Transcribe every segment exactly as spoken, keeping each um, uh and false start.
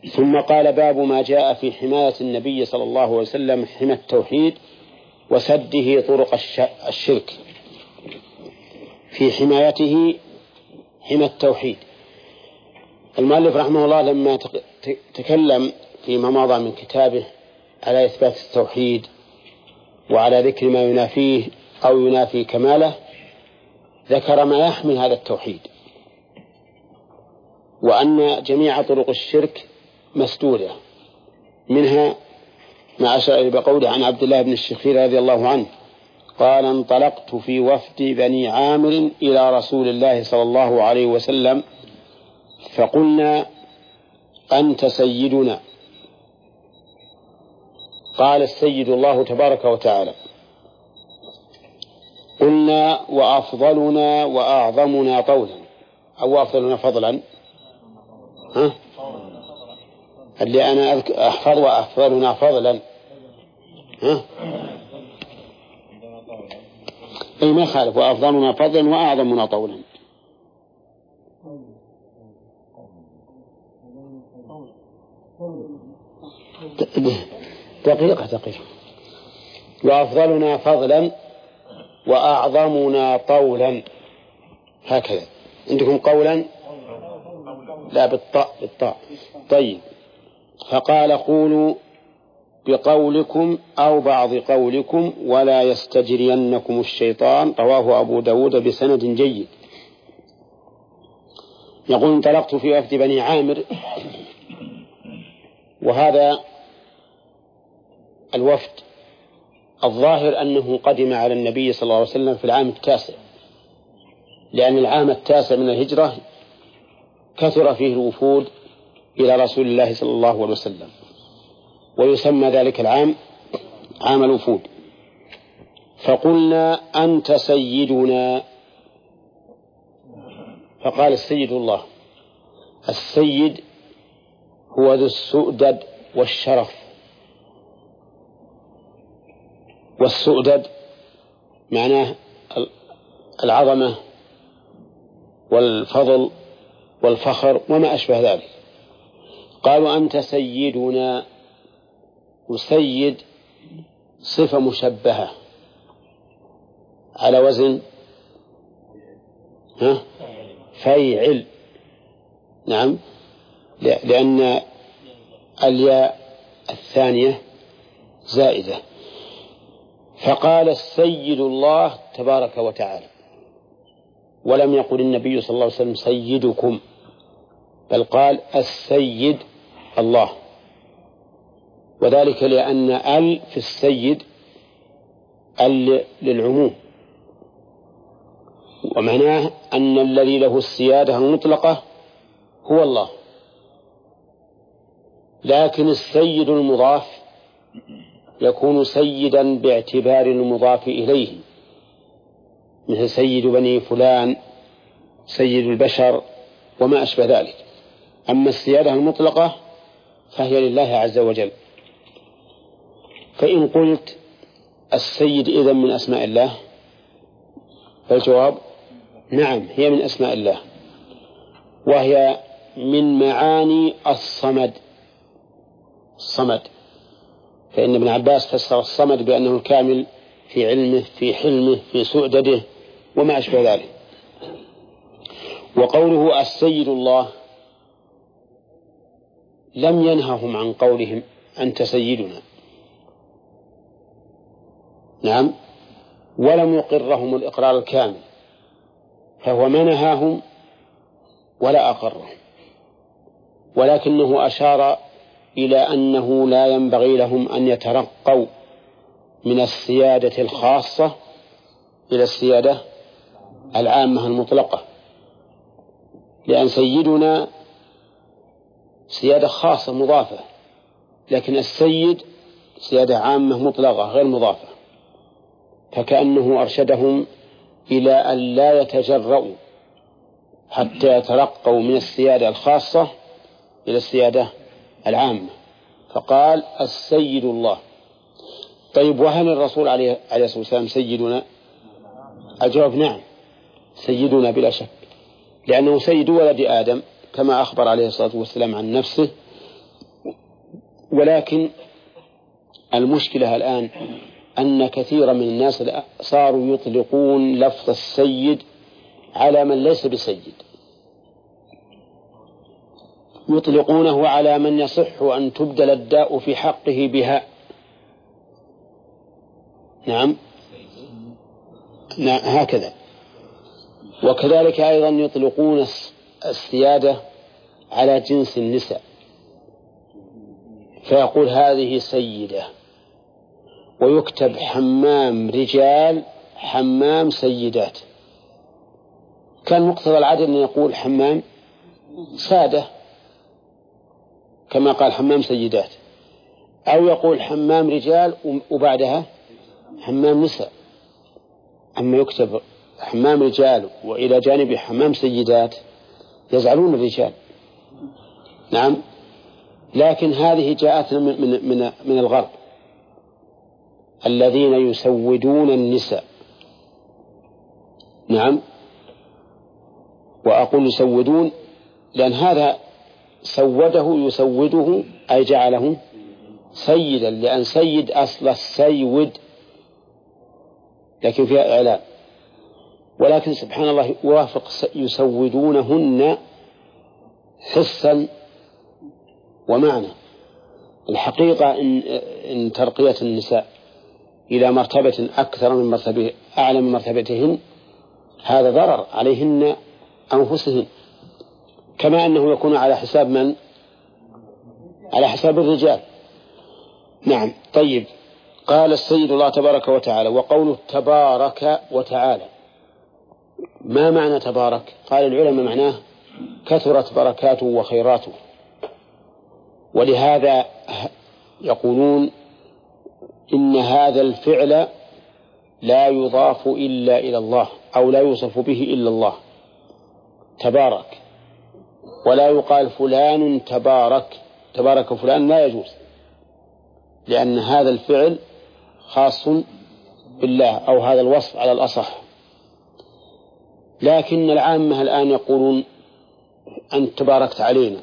ثم قال: باب ما جاء في حماية النبي صلى الله عليه وسلم حمى التوحيد وسده طرق الشرك. في حمايته حمى التوحيد. المؤلف رحمه الله لما تكلم فيما مضى من كتابه على إثبات التوحيد وعلى ذكر ما ينافيه أو ينافي كماله، ذكر ما يحمي هذا التوحيد، وأن جميع طرق الشرك مسدودة، منها ما أشار بقوله عن عبد الله بن الشخير رضي الله عنه قال: انطلقت في وفد بني عامر إلى رسول الله صلى الله عليه وسلم فقلنا: أنت سيدنا. قال: السيد الله تبارك وتعالى. قلنا: وأفضلنا وأعظمنا طولا، أو أفضلنا فضلا؟ ها؟ اللي أنا أحفظ وأفضلنا فضلا، ها؟ أي ما خالف، وأفضلنا فضلا وأعظمنا طولا. دقيقة دقيقة. وأفضلنا فضلا وأعظمنا طولا، هكذا عندكم قولا؟ لا، بالطاء بالطاء. طيب. فقال: قولوا بقولكم أو بعض قولكم ولا يستجرينكم الشيطان. رواه أبو داود بسند جيد. يقول: انطلقت في وفد بني عامر، وهذا الوفد الظاهر أنه قدم على النبي صلى الله عليه وسلم في العام التاسع، لأن العام التاسع من الهجرة كثر فيه الوفود إلى رسول الله صلى الله عليه وسلم، ويسمى ذلك العام عام الوفود. فقلنا: أنت سيدنا. فقال: السيد الله. السيد هو ذو السؤدد والشرف، والسؤدد معناه العظمة والفضل والفخر وما أشبه ذلك. قالوا: أنت سيدنا. وسيد صفة مشبهة على وزن ها فيعل. نعم، لأن الياء الثانية زائدة. فقال: السيد الله تبارك وتعالى، ولم يقل النبي صلى الله عليه وسلم سيدكم، بل قال: السيد الله، وذلك لأن ال في السيد ال للعموم، ومعناه أن الذي له السيادة المطلقة هو الله. لكن السيد المضاف يكون سيدا باعتبار المضاف إليه، مثل سيد بني فلان، سيد البشر وما أشبه ذلك. أما السيادة المطلقة فهي لله عز وجل. فإن قلت السيد إذن من أسماء الله، فالجواب نعم، هي من أسماء الله، وهي من معاني الصمد. الصمد، فإن ابن عباس فسر الصمد بأنه الكامل في علمه، في حلمه، في سؤدده وما أشبه ذلك. وقوله السيد الله لم ينههم عن قولهم أنت سيدنا، نعم، ولم يقرهم الإقرار الكامل، فهو ما نهاهم ولا أقرهم، ولكنه أشار إلى أنه لا ينبغي لهم أن يترقوا من السيادة الخاصة إلى السيادة العامة المطلقة، لأن سيدنا سيادة خاصة مضافة، لكن السيد سيادة عامة مطلقة غير مضافة. فكأنه أرشدهم إلى أن لا يتجرؤوا حتى يترقوا من السيادة الخاصة إلى السيادة العامة، فقال السيد الله. طيب، وهل الرسول عليه الصلاة والسلام سيدنا؟ الجواب نعم، سيدنا بلا شك، لأنه سيد ولد آدم كما أخبر عليه الصلاة والسلام عن نفسه ولكن المشكلة الآن أن كثيرا من الناس صاروا يطلقون لفظ السيد على من ليس بسيد، يطلقونه على من يصح أن تبدل الداء في حقه بها. نعم نعم هكذا. وكذلك أيضا يطلقون السيادة على جنس النساء، فيقول هذه سيدة، ويكتب حمام رجال حمام سيدات. كان مقتضى العدل أن يقول حمام سادة كما قال حمام سيدات، أو يقول حمام رجال وبعدها حمام نساء. أما يكتب حمام رجال وإلى جانب حمام سيدات يزعلون الرجال. نعم. لكن هذه جاءتنا من, من, من, من الغرب الذين يسودون النساء. نعم. وأقول يسودون لأن هذا سوده يسوده أي جعله سيدا، لأن سيد أصل السيود لكن فيها إعلان، ولكن سبحان الله يوافق يسودونهن حسا ومعنى. الحقيقة إن, إن ترقية النساء إلى مرتبة أكثر من مرتبة أعلى من مرتبتهن هذا ضرر عليهن أنفسهن، كما أنه يكون على حساب من؟ على حساب الرجال. نعم. طيب. قال السيد الله تبارك وتعالى. وقوله تبارك وتعالى ما معنى تبارك؟ قال العلماء معناه كثرت بركاته وخيراته، ولهذا يقولون إن هذا الفعل لا يضاف إلا إلى الله أو لا يوصف به إلا الله تبارك، ولا يقال فلان تبارك تبارك فلان، لا يجوز، لأن هذا الفعل خاص بالله أو هذا الوصف على الأصح. لكن العامة الآن يقولون أنت تباركت علينا،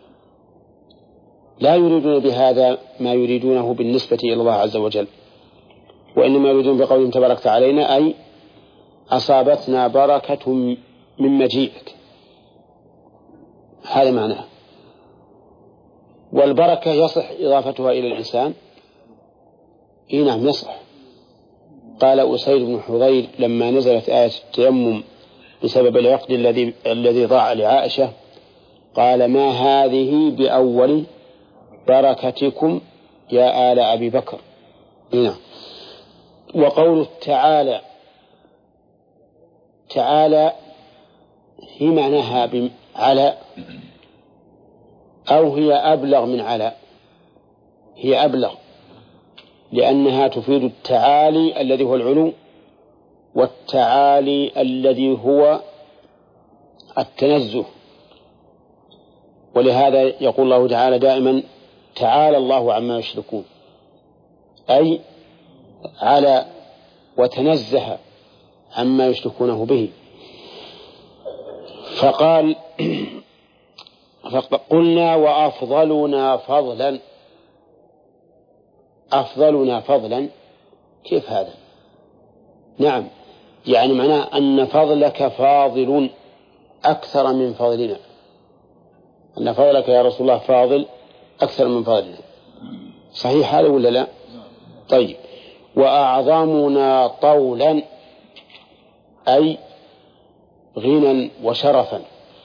لا يريدون بهذا ما يريدونه بالنسبة إلى الله عز وجل، وإنما يريدون بقولهم تباركت علينا أي أصابتنا بركة من مجيئك، هذا معناه. والبركة يصح إضافتها إلى الإنسان؟ إيه نعم يصح. قال أسيد بن حضير لما نزلت آية التيمم بسبب العقد الذي الذي ضاع لعائشة قال ما هذه بأول بركتكم يا آل أبي بكر. نعم. وقول تعالى تعالى هي معناها على أو هي أبلغ من على؟ هي أبلغ لأنها تفيد التعالي الذي هو العلو، والتعالي الذي هو التنزه. ولهذا يقول الله تعالى دائما تعالى الله عما يشركون، أي على وتنزه عما يشركونه به. فقال فقلنا وأفضلنا فضلا. أفضلنا فضلا كيف هذا؟ نعم، يعني معناه أن فضلك فاضل أكثر من فضلنا، أن فضلك يا رسول الله فاضل أكثر من فضلنا. صحيح هذا ولا لا؟ طيب. وأعظمنا طولا أي غنى وشرفا،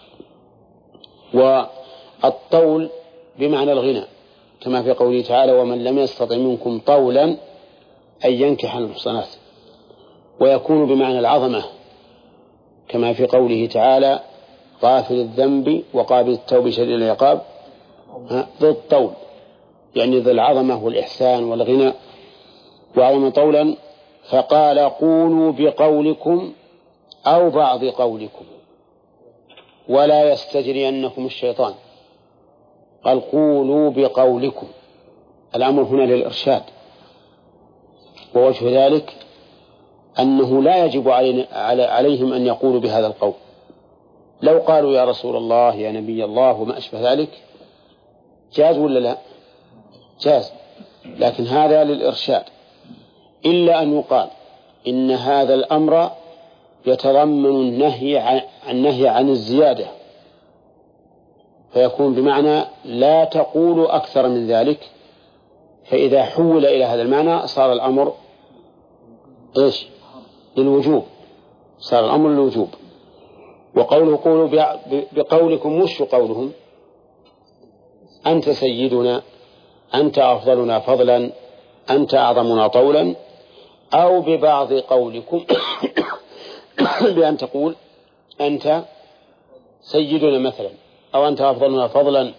والطول بمعنى الغنى كما في قوله تعالى ومن لم يستطع منكم طولا أن ينكح المحصنات، ويكون بمعنى العظمة كما في قوله تعالى غافل الذنب وقابل التوب شديد العقاب ذو الطول، يعني ذو العظمة والإحسان والغنى. وعظم طولا. فقال قولوا بقولكم أو بعض قولكم ولا يستجرينكم الشيطان. قال قولوا بقولكم، الأمر هنا للإرشاد، ووجه ذلك أنه لا يجب عليهم أن يقولوا بهذا القول. لو قالوا يا رسول الله يا نبي الله وما أشبه ذلك جاز ولا لا؟ جاز، لكن هذا للإرشاد. إلا أن يقال إن هذا الأمر يتضمن النهي عن النهي عن الزيادة، فيكون بمعنى لا تقول أكثر من ذلك، فإذا حول إلى هذا المعنى صار الأمر إيش؟ للوجوب، صار الأمر للوجوب. وقوله قولوا بقولكم، وش قولهم؟ أنت سيدنا، أنت أفضلنا فضلا، أنت أعظمنا طولا، أو ببعض قولكم بأن تقول أنت سيدنا مثلا، أو أنت أفضلنا فضلا.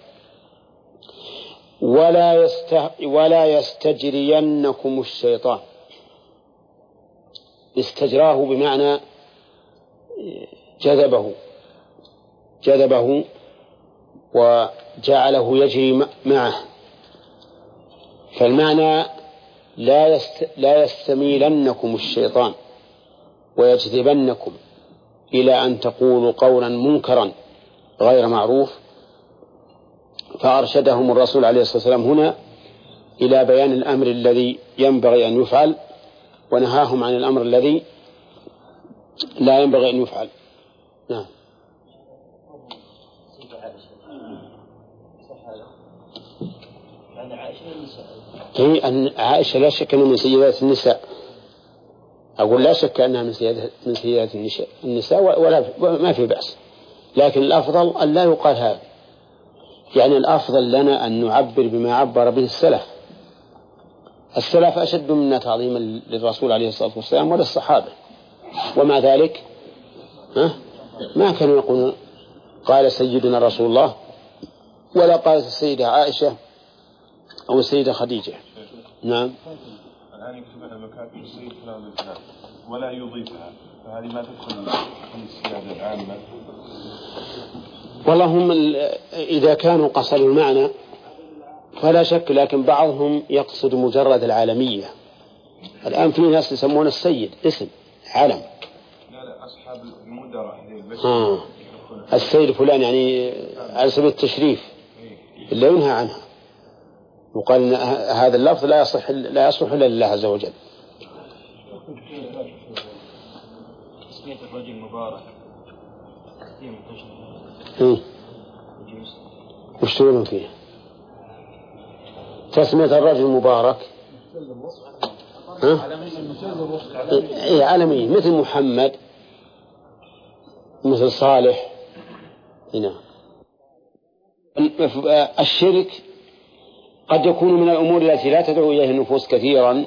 ولا يست... ولا يستجرينكم الشيطان. استجراه بمعنى جذبه جذبه وجعله يجري معه، فالمعنى لا يست... لا يستميلنكم الشيطان ويجذبنكم إلى أن تقولوا قولا منكرا غير معروف. فأرشدهم الرسول عليه الصلاة والسلام هنا إلى بيان الأمر الذي ينبغي أن يفعل، ونهاهم عن الأمر الذي لا ينبغي أن يفعل. نعم. هي أن عائشة لا شك أنها من سيدات النساء، أقول لا شك أنها من سيدات من سيدات النساء ولا ما في بأس، لكن الأفضل أن لا يقال هذا. يعني الأفضل لنا أن نعبر بما عبر به السلف. السلف أشد منا تعظيما للرسول عليه الصلاة والسلام وللصحابة، ومع ذلك ها ما كانوا يقولون قال سيدنا رسول الله، ولا قالت السيدة عائشة أو السيدة خديجة. نعم. الآن يكتبها مكاتب السيد فلان الفلان ولا يضيفها، فهذه ما تدخل في السيادة العامة. والله هم إذا كانوا قصدوا المعنى فلا شك، لكن بعضهم يقصد مجرد العالمية. الآن في ناس يسمون السيد اسم علم. لا لا أصحاب المدراء آه. السيد فلان يعني على سبيل التشريف اللي ينهى عنها، وقال إن هذا اللفظ لا يصح لا يصح إلا لله عز وجل. تسمية الرجل المبارك هي منتشرة. إيه. وش تقولون فيه؟ تسمية الرجل المبارك ها؟ إيه عالمية، مثل محمد، مثل صالح. هنا الشرك قد يكون من الأمور التي لا تدعو إليها النفوس كثيرا،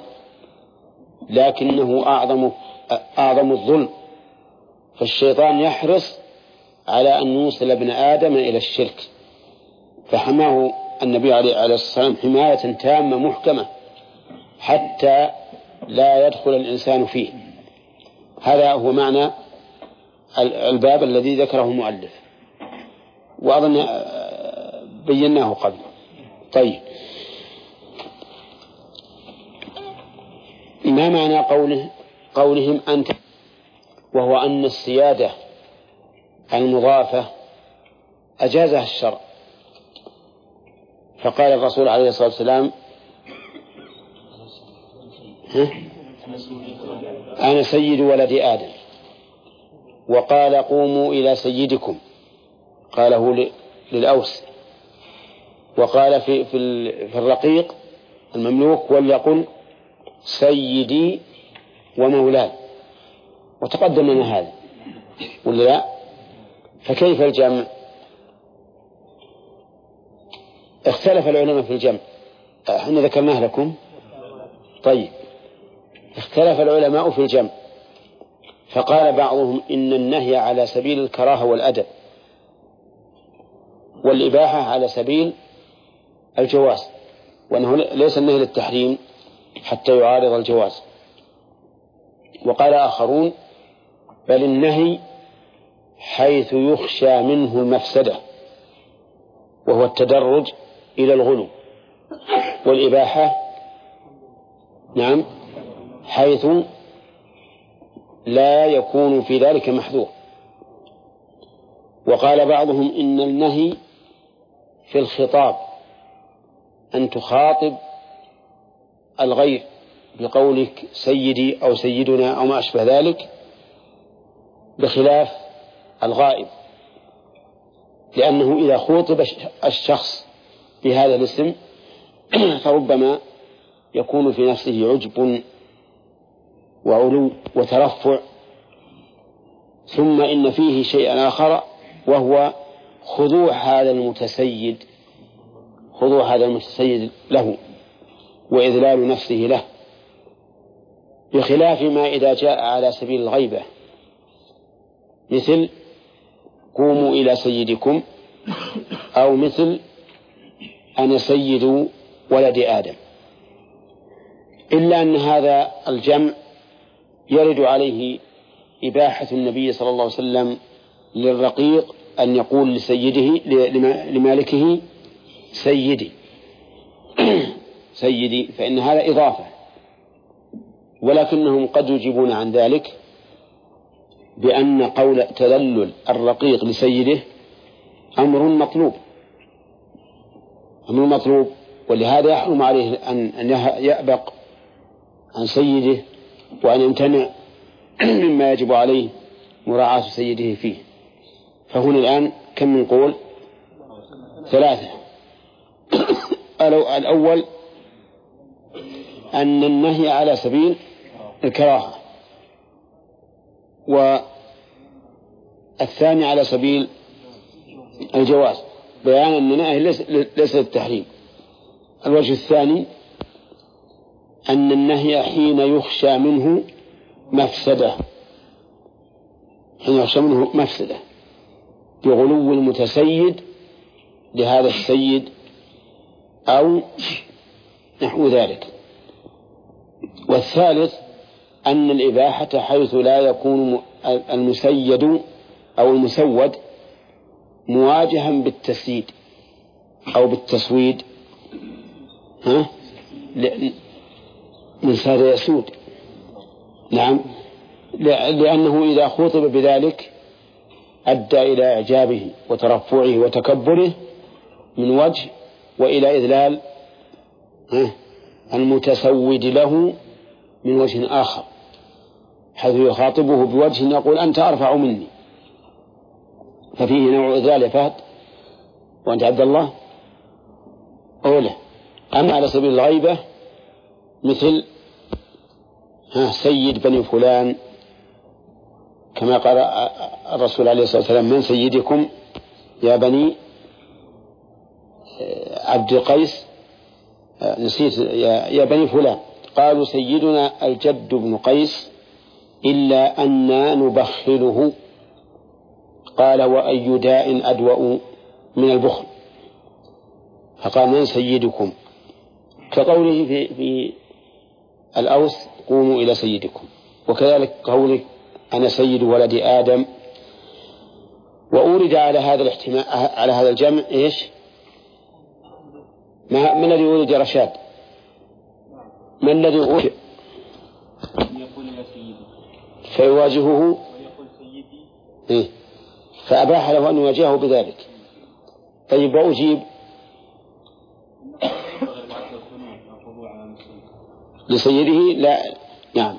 لكنه أعظم أعظم الظلم، فالشيطان يحرص على أن يوصل ابن آدم إلى الشرك، فحماه النبي عليه الصلاة والسلام حماية تامة محكمة حتى لا يدخل الإنسان فيه. هذا هو معنى الباب الذي ذكره المؤلف، وأظن بيناه قبل. طيب، ما معنى قوله قولهم أنت، وهو أن السيادة المضافة أجازها الشرع، فقال الرسول عليه الصلاة والسلام أنا سيد ولد آدم، وقال قوموا إلى سيدكم، قاله للأوس، وقال في في الرقيق المملوك وليقل سيدي ومولاي، وتقدم لنا هذا ولا لا؟ فكيف الجمع؟ اختلف العلماء في الجمع، احنا ذكرناه لكم. طيب، اختلف العلماء في الجمع، فقال بعضهم إن النهي على سبيل الكراهة والأدب، والإباحة على سبيل الجواز، وأنه ليس النهي للتحريم حتى يعارض الجواز. وقال آخرون بل النهي حيث يخشى منه المفسدة، وهو التدرج إلى الغلو، والإباحة نعم حيث لا يكون في ذلك محذور. وقال بعضهم إن النهي في الخطاب أن تخاطب الغير بقولك سيدي أو سيدنا أو ما أشبه ذلك، بخلاف الغائب، لأنه إذا خوطب الشخص بهذا الاسم فربما يكون في نفسه عجب وعلو وترفع، ثم إن فيه شيئا آخر وهو خضوع هذا المتسيد خضوع هذا المتسيد له وإذلال نفسه له، بخلاف ما إذا جاء على سبيل الغيبة، مثل قوموا إلى سيدكم، أو مثل أنا سيد ولد آدم، إلا أن هذا الجمع يرد عليه إباحة النبي صلى الله عليه وسلم للرقيق أن يقول لسيده لمالكه سيدي سيدي، فإن هذا إضافة، ولكنهم قد يجيبون عن ذلك بأن قول تذلل الرقيق لسيده أمر مطلوب أمر مطلوب ولهذا يحرم عليه أن يأبق عن سيده وأن يمتنع مما يجب عليه مراعاة سيده فيه. فهنا الآن كم من قول؟ ثلاثة. الأول أن النهي على سبيل الكراهة، والثاني على سبيل الجواز بيان أن النهي ليس للتحريم. الوجه الثاني أن النهي حين يخشى منه مفسدة حين يخشى منه مفسدة بغلو المتسيد لهذا السيد أو نحو ذلك. والثالث أن الإباحة حيث لا يكون المسيد أو المسود مواجها بالتسييد أو بالتسويد، ها؟ من ساد يسود، نعم، لأنه إذا خوطب بذلك أدى إلى إعجابه وترفعه وتكبره من وجه، وإلى إذلال المتسود له من وجه آخر، حيث يخاطبه بوجه يقول أنت أرفع مني، ففيه نوع إذلال. فهد وأنت عبد الله أوله. أما على سبيل الغيبة مثل ها سيد بني فلان، كما قال الرسول عليه الصلاة والسلام من سيدكم يا بني عبد القيس، نسيت يا بني فلان، قالوا سيدنا الجد بن قيس إلا أننا نبخله، قال وأي داء أدوأ من البخل، فقال من سيدكم، كقوله في, في الأوس قوموا إلى سيدكم، وكذلك قوله أنا سيد ولد آدم. وأورد على هذا الاحتمال على هذا الجمع إيش؟ ما من الذي ولد رشاد؟ من الذي ولد يقول يا سيدي فيواجهه ويقول سيدي إيه؟ فأباح له أن يواجهه بذلك. طيب وأجيب لسيده لا، نعم،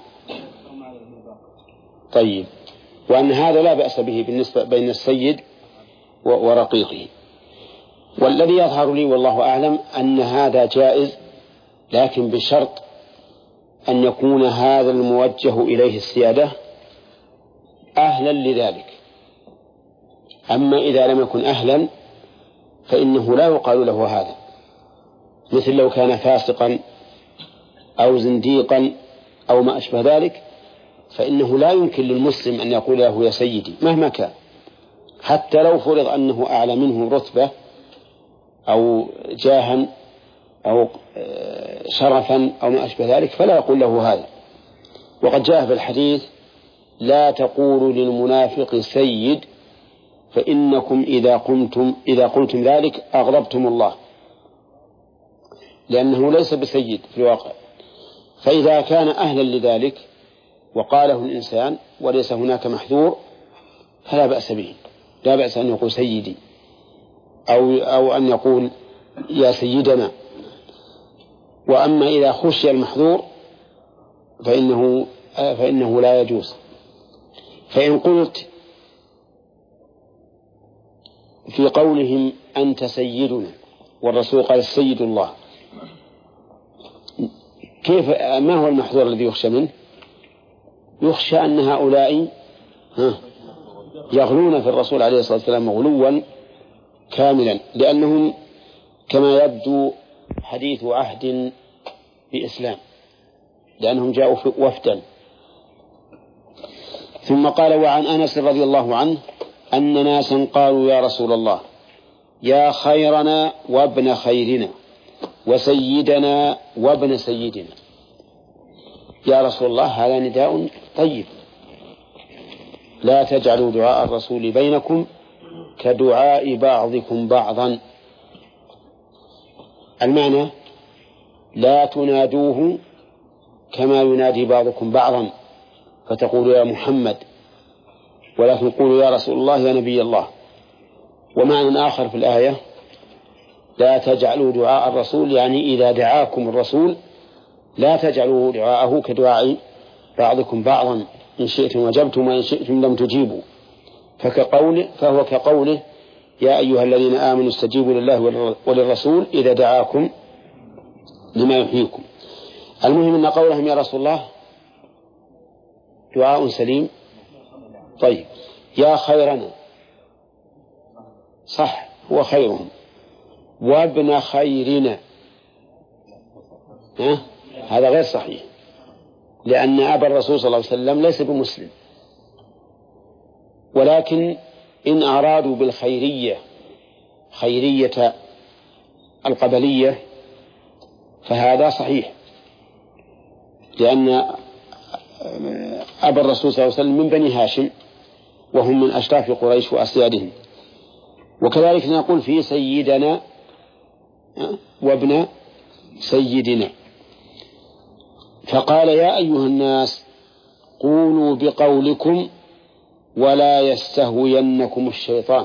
طيب، وأن هذا لا بأس به بالنسبة بين السيد ورقيقه. والذي يظهر لي والله أعلم أن هذا جائز، لكن بشرط أن يكون هذا الموجه إليه السيادة أهلا لذلك. أما إذا لم يكن أهلا فإنه لا يقال له هذا، مثل لو كان فاسقا أو زنديقا أو ما أشبه ذلك، فإنه لا يمكن للمسلم أن يقول له يا سيدي مهما كان، حتى لو فرض أنه أعلى منه رتبة أو جاها أو شرفا أو ما أشبه ذلك، فلا يقول له هذا. وقد جاء في الحديث لا تقولوا للمنافق سيد فإنكم إذا قمتم إذا قلتم ذلك أغضبتم الله، لأنه ليس بسيد في الواقع. فإذا كان أهلا لذلك وقاله الإنسان وليس هناك محذور فلا بأس به، لا بأس أن يقول سيدي أو, أو أن يقول يا سيدنا، وأما إذا خشي المحظور فإنه, فإنه لا يجوز. فإن قلت في قولهم أنت سيدنا والرسول قال السيد الله، كيف ما هو المحظور الذي يخشى منه؟ يخشى أن هؤلاء يغلون في الرسول عليه الصلاة والسلام غلوا كاملا، لأنهم كما يبدو حديث عهد بإسلام، لأنهم جاءوا وفدا. ثم قال وعن أنس رضي الله عنه أن ناسا قالوا يا رسول الله يا خيرنا وابن خيرنا وسيدنا وابن سيدنا. يا رسول الله هذا نداء طيب، لا تجعلوا دعاء الرسول بينكم كدعاء بعضكم بعضا. المعنى لا تنادوه كما ينادي بعضكم بعضا فتقولوا يا محمد، ولكن قولوا يا رسول الله يا نبي الله. ومعنى آخر في الآية لا تجعلوا دعاء الرسول، يعني إذا دعاكم الرسول لا تجعلوا دعاءه كدعاء بعضكم بعضا، إن شئتم وجبتم وإن شئتم لم تجيبوا، فكقوله فهو كقوله يا أيها الذين آمنوا استجيبوا لله وللرسول إذا دعاكم لما يحييكم. المهم أن قولهم يا رسول الله دعاء سليم. طيب يا خيرنا صح هو خيرهم، وابن خيرنا ها؟ هذا غير صحيح، لأن أبا الرسول صلى الله عليه وسلم ليس بمسلم، ولكن إن أرادوا بالخيرية خيرية القبلية فهذا صحيح، لأن أبا الرسول صلى الله عليه وسلم من بني هاشم وهم من أشراف قريش وأسيادهم. وكذلك نقول في سيدنا وابن سيدنا. فقال يا أيها الناس قولوا بقولكم ولا يستهوينكم الشيطان.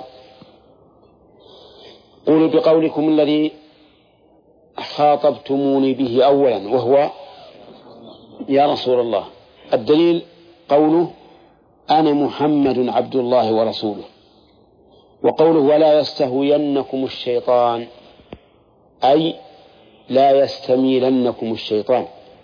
قولوا بقولكم الذي خاطبتموني به أولا وهو يا رسول الله. الدليل قوله أنا محمد عبد الله ورسوله، وقوله ولا يستهوينكم الشيطان أي لا يستميلنكم الشيطان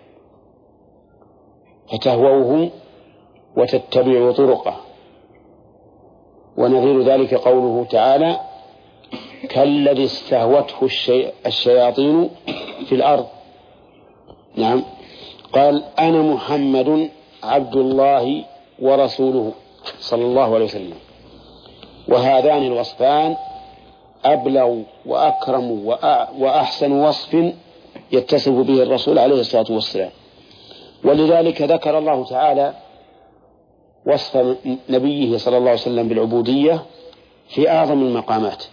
فتهووه وتتبعوا طرقه. ونظير ذلك قوله تعالى كالذي استهوته الشياطين في الأرض. نعم قال أنا محمد عبد الله ورسوله صلى الله عليه وسلم. وهذان الوصفان أبلغ وأكرم وأحسن وصف يتصف به الرسول عليه الصلاة والسلام. ولذلك ذكر الله تعالى وصف نبيه صلى الله عليه وسلم بالعبودية في أعظم المقامات،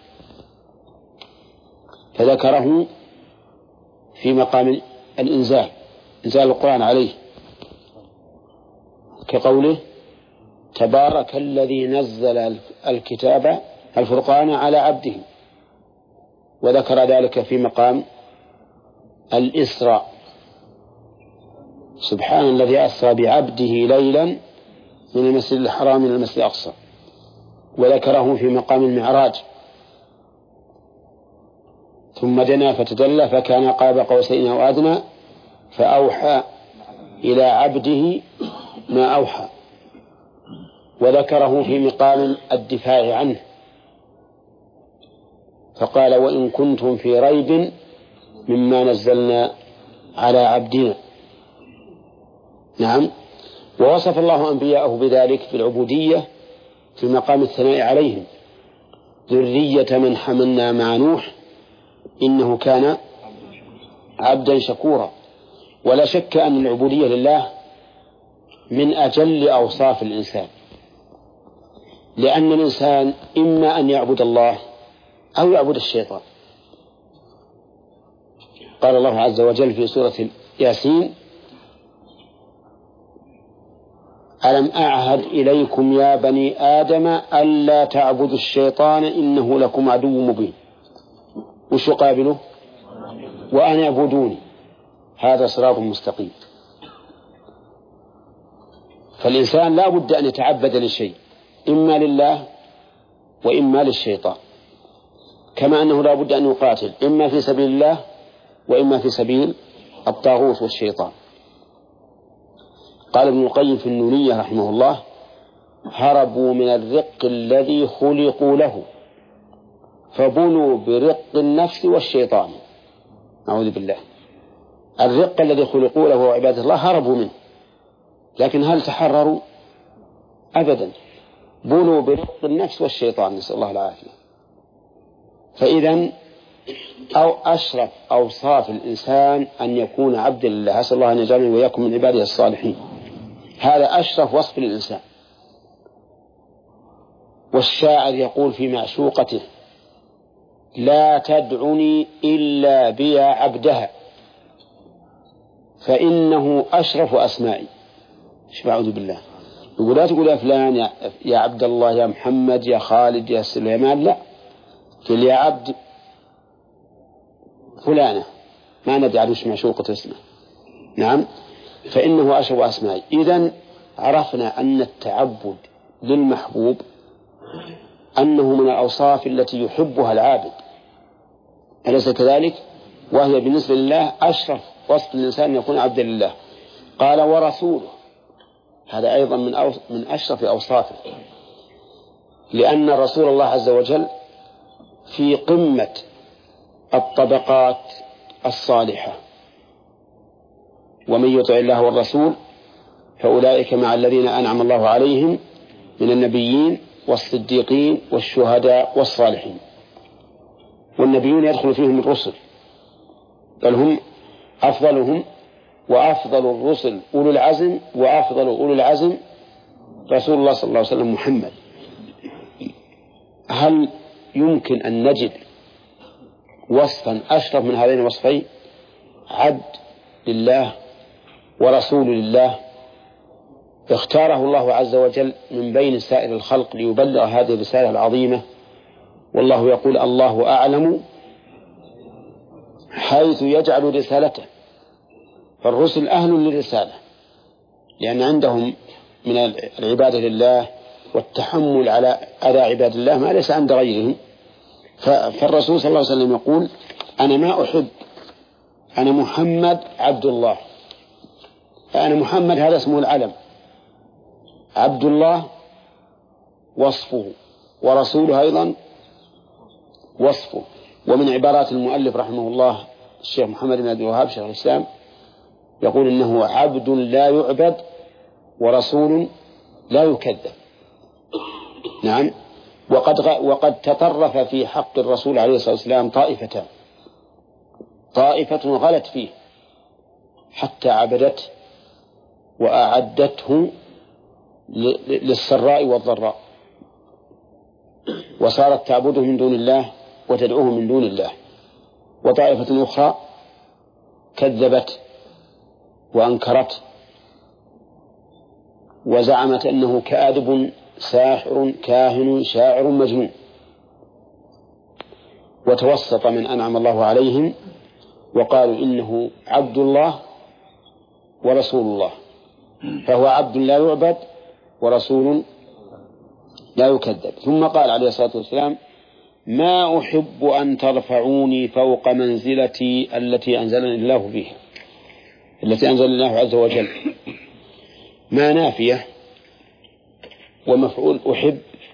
فذكره في مقام الإنزال، إنزال القرآن عليه، كقوله تبارك الذي نزل الكتاب الفرقان على عبده، وذكر ذلك في مقام الإسراء سبحان الذي أسرى بعبده ليلا من المسجد الحرام إلى المسجد الأقصى، وذكره في مقام المعراج ثم دنا فتدلى فكان قاب قوسين أو أدنى فأوحى إلى عبده ما أوحى، وذكره في مقام الدفاع عنه فقال وإن كنتم في ريب مما نزلنا على عبدنا. نعم. ووصف الله أنبياءه بذلك بالعبودية في مقام الثناء عليهم ذرية من حملنا مع نوح إنه كان عبدا شكورا. ولا شك أن العبودية لله من أجل أوصاف الإنسان، لأن الإنسان إما أن يعبد الله أو يعبد الشيطان. قال الله عز وجل في سورة ياسين ألم أعهد إليكم يا بني آدم ألا تعبدوا الشيطان إنه لكم عدو مبين، وش قابله وأن يعبدوني. هذا صراط مستقيم. فالإنسان لا بد أن يتعبد لشيء، إما لله وإما للشيطان، كما أنه لا بد أن يقاتل إما في سبيل الله وإما في سبيل الطاغوت والشيطان. قال ابن القيم في النونية رحمه الله: هربوا من الرق الذي خلقوا له فبلوا برق النفس والشيطان. أعوذ بالله. الرق الذي خلقوا له وعبادة الله هربوا منه، لكن هل تحرروا؟ أبدا. بلوا برق النفس والشيطان، نسأل الله العافية. فإذا أو أشرف أوصاف الإنسان أن يكون عبدا لله، أسأل الله أن يجعلني وإياكم من عباده الصالحين. هذا أشرف وصف للإنسان. والشاعر يقول في معشوقته: لا تدعني إلا بيا عبدها فإنه أشرف أسمائي. أعوذ بالله. يقول لا تقول يا فلان يا, يا عبد الله، يا محمد، يا خالد، يا سليمان، لا، قل يا عبد فلانة، ما ندري عروش معشوقة اسمه. نعم، فإنه أشرف أسمائي. إذن عرفنا أن التعبد للمحبوب أنه من الأوصاف التي يحبها العابد، أليس كذلك؟ وهي بالنسبة لله أشرف وصف الإنسان يكون عبدا لله. قال: ورسوله، هذا أيضا من أو من أشرف أوصافه، لأن رسول الله عز وجل في قمة الطبقات الصالحة. ومن يطع الله والرسول فأولئك مع الذين أنعم الله عليهم من النبيين والصديقين والشهداء والصالحين. والنبيون يدخل فيهم الرسل، بل هم أفضلهم، وأفضل الرسل أولو العزم، وأفضل أولو العزم رسول الله صلى الله عليه وسلم محمد. هل يمكن أن نجد وصفا أشرف من هذين الوصفين؟ عبد لله ورسول لله، اختاره الله عز وجل من بين سائر الخلق ليبلغ هذه الرسالة العظيمة. والله يقول: الله أعلم حيث يجعل رسالته. فالرسل أهل للرسالة، لأن عندهم من العبادة لله والتحمل على أذى عباد الله ما ليس عند غيرهم. فالرسول صلى الله عليه وسلم يقول: أنا ما أحب، أنا محمد عبد الله. فأنا محمد هذا اسمه العلم، عبد الله وصفه، ورسوله أيضا وصفه. ومن عبارات المؤلف رحمه الله الشيخ محمد بن عبد الوهاب شيخ الإسلام يقول: إنه عبد لا يعبد ورسول لا يكذب. نعم. وقد وقد تطرف في حق الرسول عليه الصلاة والسلام طائفتان، طائفة غلت فيه حتى عبدته وأعدته للسراء والضراء، وصارت تعبده من دون الله وتدعوه من دون الله. وطائفة أخرى كذبت وأنكرت وزعمت أنه كاذب ساحر كاهن شاعر مجنون، وتوسط من أنعم الله عليهم وقالوا إنه عبد الله ورسول الله. فهو عبد لا يعبد ورسول لا يكذب. ثم قال عليه الصلاة والسلام: ما أحب أن ترفعوني فوق منزلتي التي أنزلني الله بها، التي أنزل الله عز وجل. ما نافية ومفعول أحب،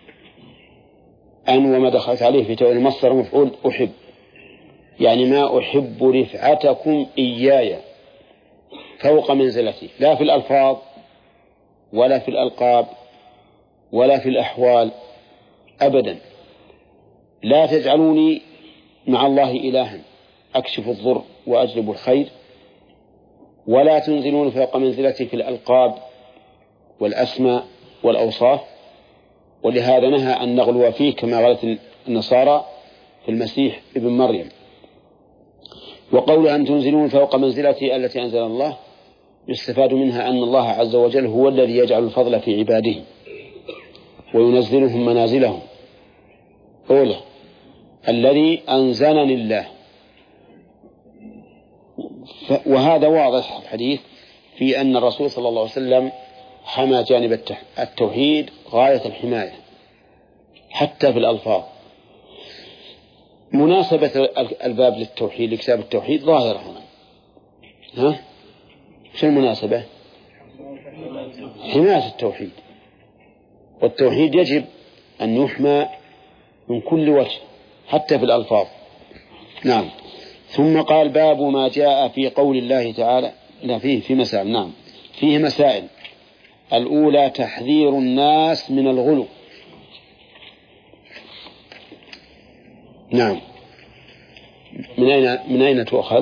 أن وما دخلت عليه في تأويل المصدر مفعول أحب، يعني ما أحب رفعتكم إياي فوق منزلتي، لا في الألفاظ ولا في الألقاب ولا في الأحوال أبدا. لا تجعلوني مع الله إلها أكشف الضر وأجلب الخير، ولا تنزلون فوق منزلتي في الألقاب والأسماء والأوصاف. ولهذا نهى أن نغلو فيه كما غلت النصارى في المسيح ابن مريم. وقول أن تنزلون فوق منزلتي التي أنزل الله يستفاد منها أن الله عز وجل هو الذي يجعل الفضل في عباده وينزلهم منازلهم. أولى الذي أنزلني الله وهذا واضح الحديث في أن الرسول صلى الله عليه وسلم حمى جانب التوحيد غاية الحماية حتى في الألفاظ. مناسبة الباب للتوحيد لكتاب التوحيد ظاهرة هنا. ها؟ شو المناسبة؟ حماية التوحيد، والتوحيد يجب أن يحمى من كل وجه حتى في الألفاظ. نعم. ثم قال باب ما جاء في قول الله تعالى. لا، فيه في مسائل. نعم، فيه مسائل. الأولى تحذير الناس من الغلو. نعم. من أين من أين تؤخذ؟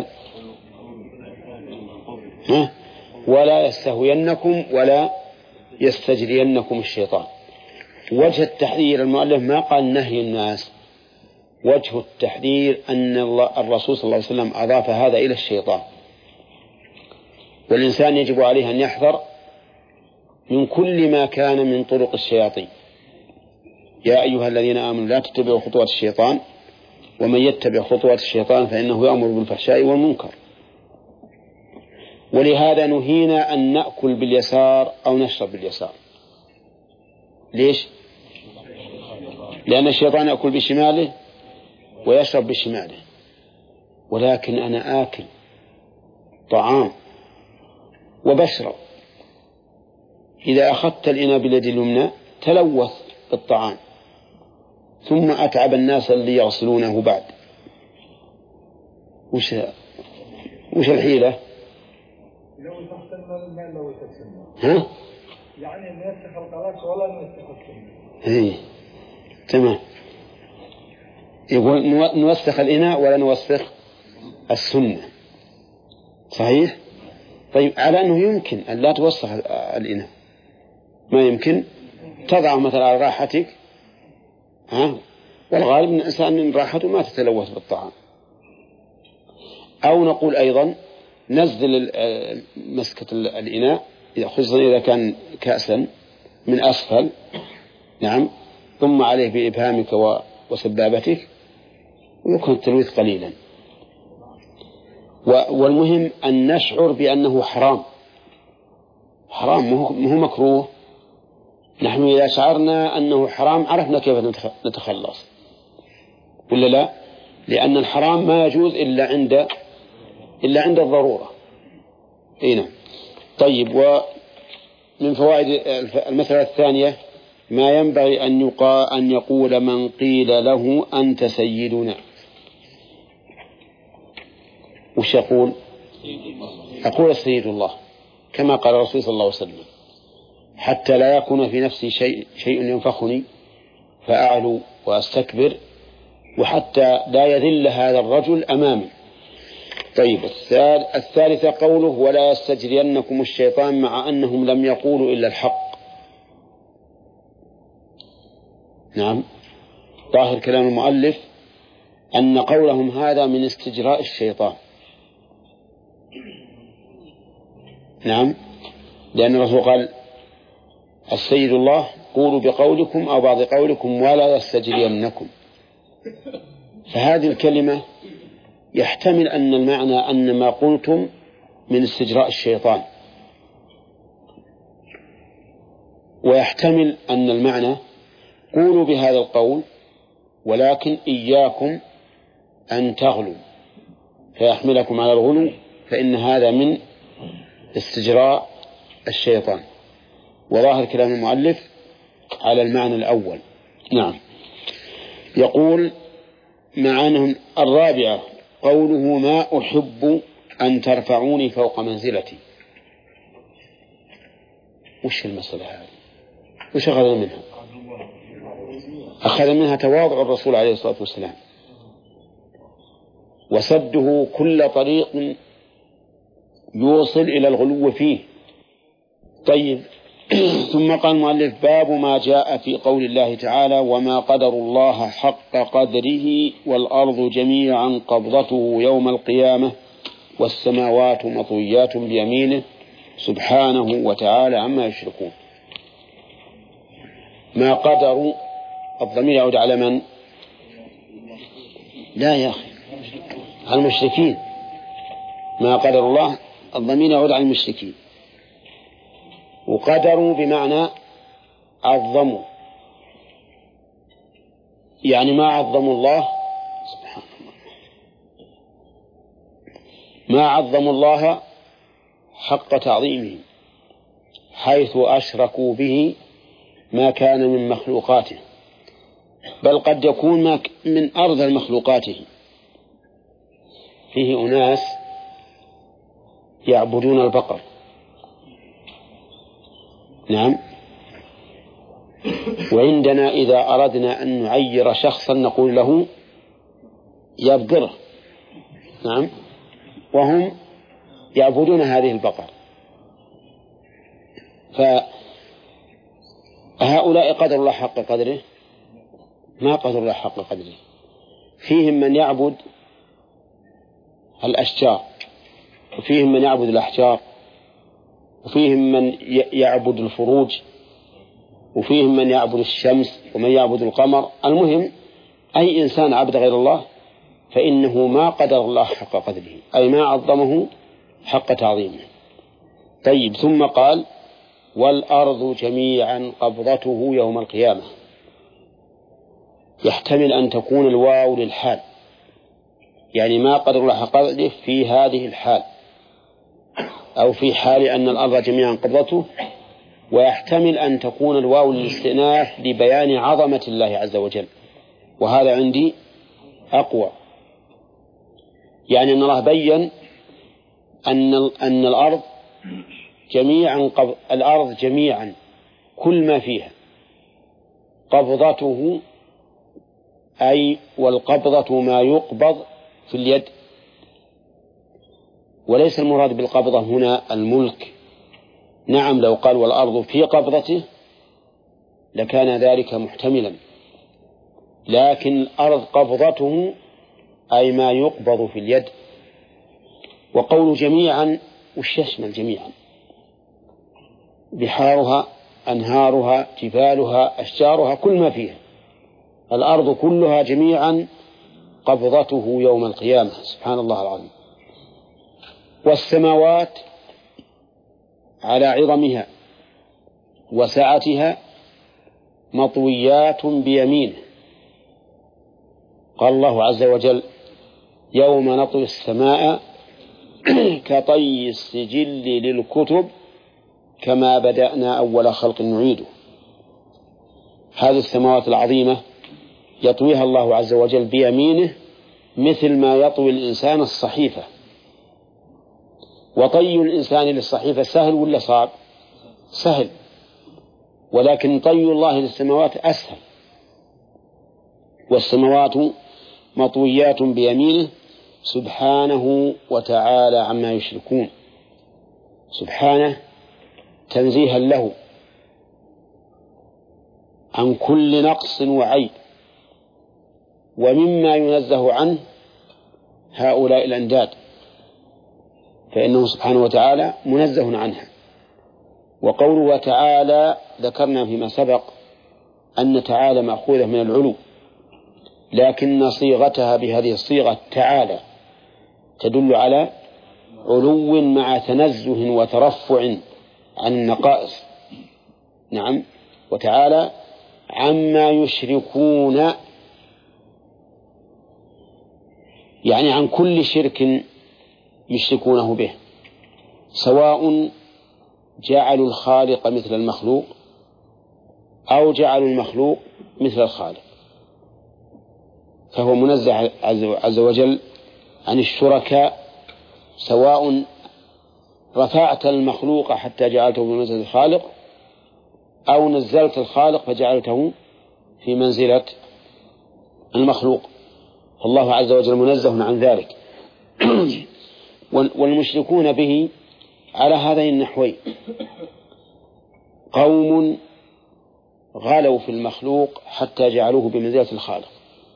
ها؟ ولا يستهوينكم ولا يستجرينكم الشيطان. وجه التحذير المؤلف ما قال نهي الناس، وجه التحذير أن الرسول صلى الله عليه وسلم أضاف هذا إلى الشيطان، والإنسان يجب عليه أن يحذر من كل ما كان من طرق الشياطين. يا أيها الذين آمنوا لا تتبعوا خطوات الشيطان ومن يتبع خطوات الشيطان فإنه يأمر بالفحشاء والمنكر. ولهذا نهينا أن نأكل باليسار أو نشرب باليسار. ليش؟ لأن الشيطان يأكل بشماله ويشرب بشماله، ولكن أنا آكل طعام وبشرب، إذا أخذت الإناء باليد اليمنى تلوث الطعام ثم أتعب الناس اللي يغسلونه بعد. وش وش الحيلة؟ ها؟ يعني نوسخ القلق ولا نوسخ السنة. إيه تمام. يقول نوسخ الإناء ولا نوسخ السنة. صحيح؟ طيب، على أنه يمكن أن لا توسخ الإناء، ما يمكن تضع مثلا على راحتك، ها؟ والغالب أن الإنسان من راحته ما تتلوث بالطعام. أو نقول أيضا نزل مسكة الإناء خصوصا إذا كان كأسا من أسفل، نعم، ثم عليه بإبهامك وسبابتك ويكون التلويث قليلا. والمهم أن نشعر بأنه حرام، حرام مو مكروه. نحن إذا شعرنا أنه حرام عرفنا كيف نتخلص، ولا لا؟ لأن الحرام ما يجوز إلا عند إلا عند الضرورة. هنا طيب. ومن فوائد المسألة الثانية ما ينبغي أن يقال أن يقول من قيل له أنت سيدنا. وش يقول؟ أقول السيد الله كما قال الرسول صلى الله عليه وسلم، حتى لا يكون في نفسي شيء شيء ينفخني فأعلو وأستكبر، وحتى لا يذل هذا الرجل أمامي. طيب. الثالثة قوله ولا يستجرينكم الشيطان، مع أنهم لم يقولوا إلا الحق. نعم، ظاهر كلام المؤلف أن قولهم هذا من استجراء الشيطان. نعم، لأن الرسول قال السيد الله قولوا بقولكم أو بعض قولكم ولا يستجرينكم. فهذه الكلمة يحتمل أن المعنى أن ما قلتم من استجراء الشيطان، ويحتمل أن المعنى قولوا بهذا القول ولكن إياكم أن تغلوا فيحملكم على الغلو، فإن هذا من استجراء الشيطان. وظاهر كلام المؤلف على المعنى الأول. نعم. يقول معانهم الرابعة قوله ما أحب أن ترفعوني فوق منزلتي. وش المسألة هذه؟ وش أخذ منها؟ أخذ منها تواضع الرسول عليه الصلاة والسلام وسده كل طريق يوصل إلى الغلو فيه. طيب. ثم قال المؤلف باب ما جاء في قول الله تعالى وما قدر الله حق قدره والأرض جميعا قبضته يوم القيامة والسماوات مطويات بيمينه سبحانه وتعالى عما يشركون. ما قدروا الضمير يعود على من؟ لا يا أخي، على المشركين. ما قدر الله الضمير يعود على المشركين. وقدروا بمعنى عظموا، يعني ما عظموا الله سبحان الله، ما عظموا الله حق تعظيمه، حيث أشركوا به ما كان من مخلوقاته، بل قد يكون من أرض مخلوقاته. فيه أناس يعبدون البقر، نعم، وعندنا إذا أردنا أن نعير شخصا نقول له يبقره، نعم، وهم يعبدون هذه البقر. فهؤلاء قدر الله حق قدره؟ ما قدر الله حق قدره. فيهم من يعبد الأشجار، وفيهم من يعبد الأحجار، وفيهم من يعبد الفروج، وفيهم من يعبد الشمس ومن يعبد القمر. المهم أي إنسان عبد غير الله فإنه ما قدر الله حق قدره، أي ما عظمه حق تعظيمه. طيب، ثم قال والأرض جميعا قبضته يوم القيامة. يحتمل أن تكون الواو للحال، يعني ما قدر الله حق قدره في هذه الحال، أو في حال أن الأرض جميعا قبضته، ويحتمل أن تكون الواو للاستئناف لبيان عظمة الله عز وجل، وهذا عندي أقوى. يعني أن الله بيّن أن أن الأرض جميعا قبض الأرض جميعا كل ما فيها قبضته، أي والقبضة ما يقبض في اليد، وليس المراد بالقبضة هنا الملك. نعم، لو قال والأرض في قبضته لكان ذلك محتملا، لكن الأرض قبضته أي ما يقبض في اليد. وقول جميعا وش يشمل جميعا؟ بحارها، أنهارها، جبالها، أشجارها، كل ما فيها، الأرض كلها جميعا قبضته يوم القيامة. سبحان الله العظيم. والسماوات على عظمها وسعتها مطويات بيمينه. قال الله عز وجل يوم نطوي السماء كطي السجل للكتب كما بدأنا أول خلق نعيده. هذه السماوات العظيمة يطويها الله عز وجل بيمينه مثل ما يطوي الإنسان الصحيفة. وطي الإنسان للصحيفة سهل ولا صعب؟ سهل، ولكن طي الله للسماوات أسهل. والسماوات مطويات بيمينه سبحانه وتعالى عما يشركون. سبحانه تنزيها له عن كل نقص وعيب، ومما ينزه عنه هؤلاء الأنداد، فإنه سبحانه وتعالى منزه عنها. وقوله تعالى ذكرنا فيما سبق أن تعالى مأخوذة من العلو، لكن صيغتها بهذه الصيغة تعالى تدل على علو مع تنزه وترفع عن النقائص. نعم، وتعالى عما يشركون، يعني عن كل شرك يشركونه به، سواء جعلوا الخالق مثل المخلوق أو جعلوا المخلوق مثل الخالق، فهو منزه عز وجل عن الشركاء، سواء رفعت المخلوق حتى جعلته بمنزلة الخالق أو نزلت الخالق فجعلته في منزلة المخلوق، فالله عز وجل منزه عن ذلك. والمشركون به على هذين النحوين: قوم غلوا في المخلوق حتى جعلوه بمنزلة الخالق،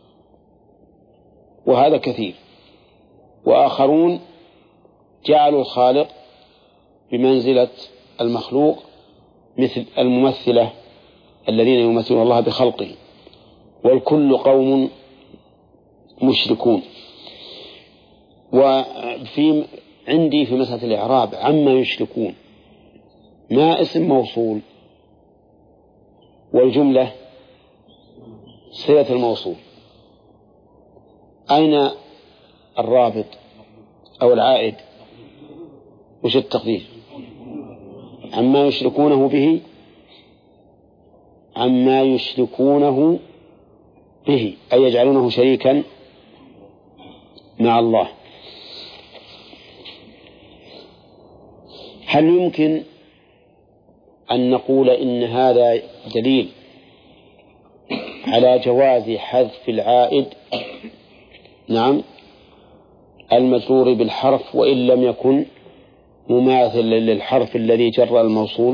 وهذا كثير، وآخرون جعلوا الخالق بمنزلة المخلوق مثل الممثلة الذين يمثلون الله بخلقه، والكل قوم مشركون. وفي عندي في مسألة الإعراب عما يشركون ما اسم موصول والجملة صلة الموصول، أين الرابط أو العائد؟ وش التقدير؟ عما يشركونه به، عما يشركونه به أي يجعلونه شريكا مع الله. هل يمكن أن نقول إن هذا دليل على جواز حذف العائد نعم المجرور بالحرف وإن لم يكن مماثل للحرف الذي جر الموصول؟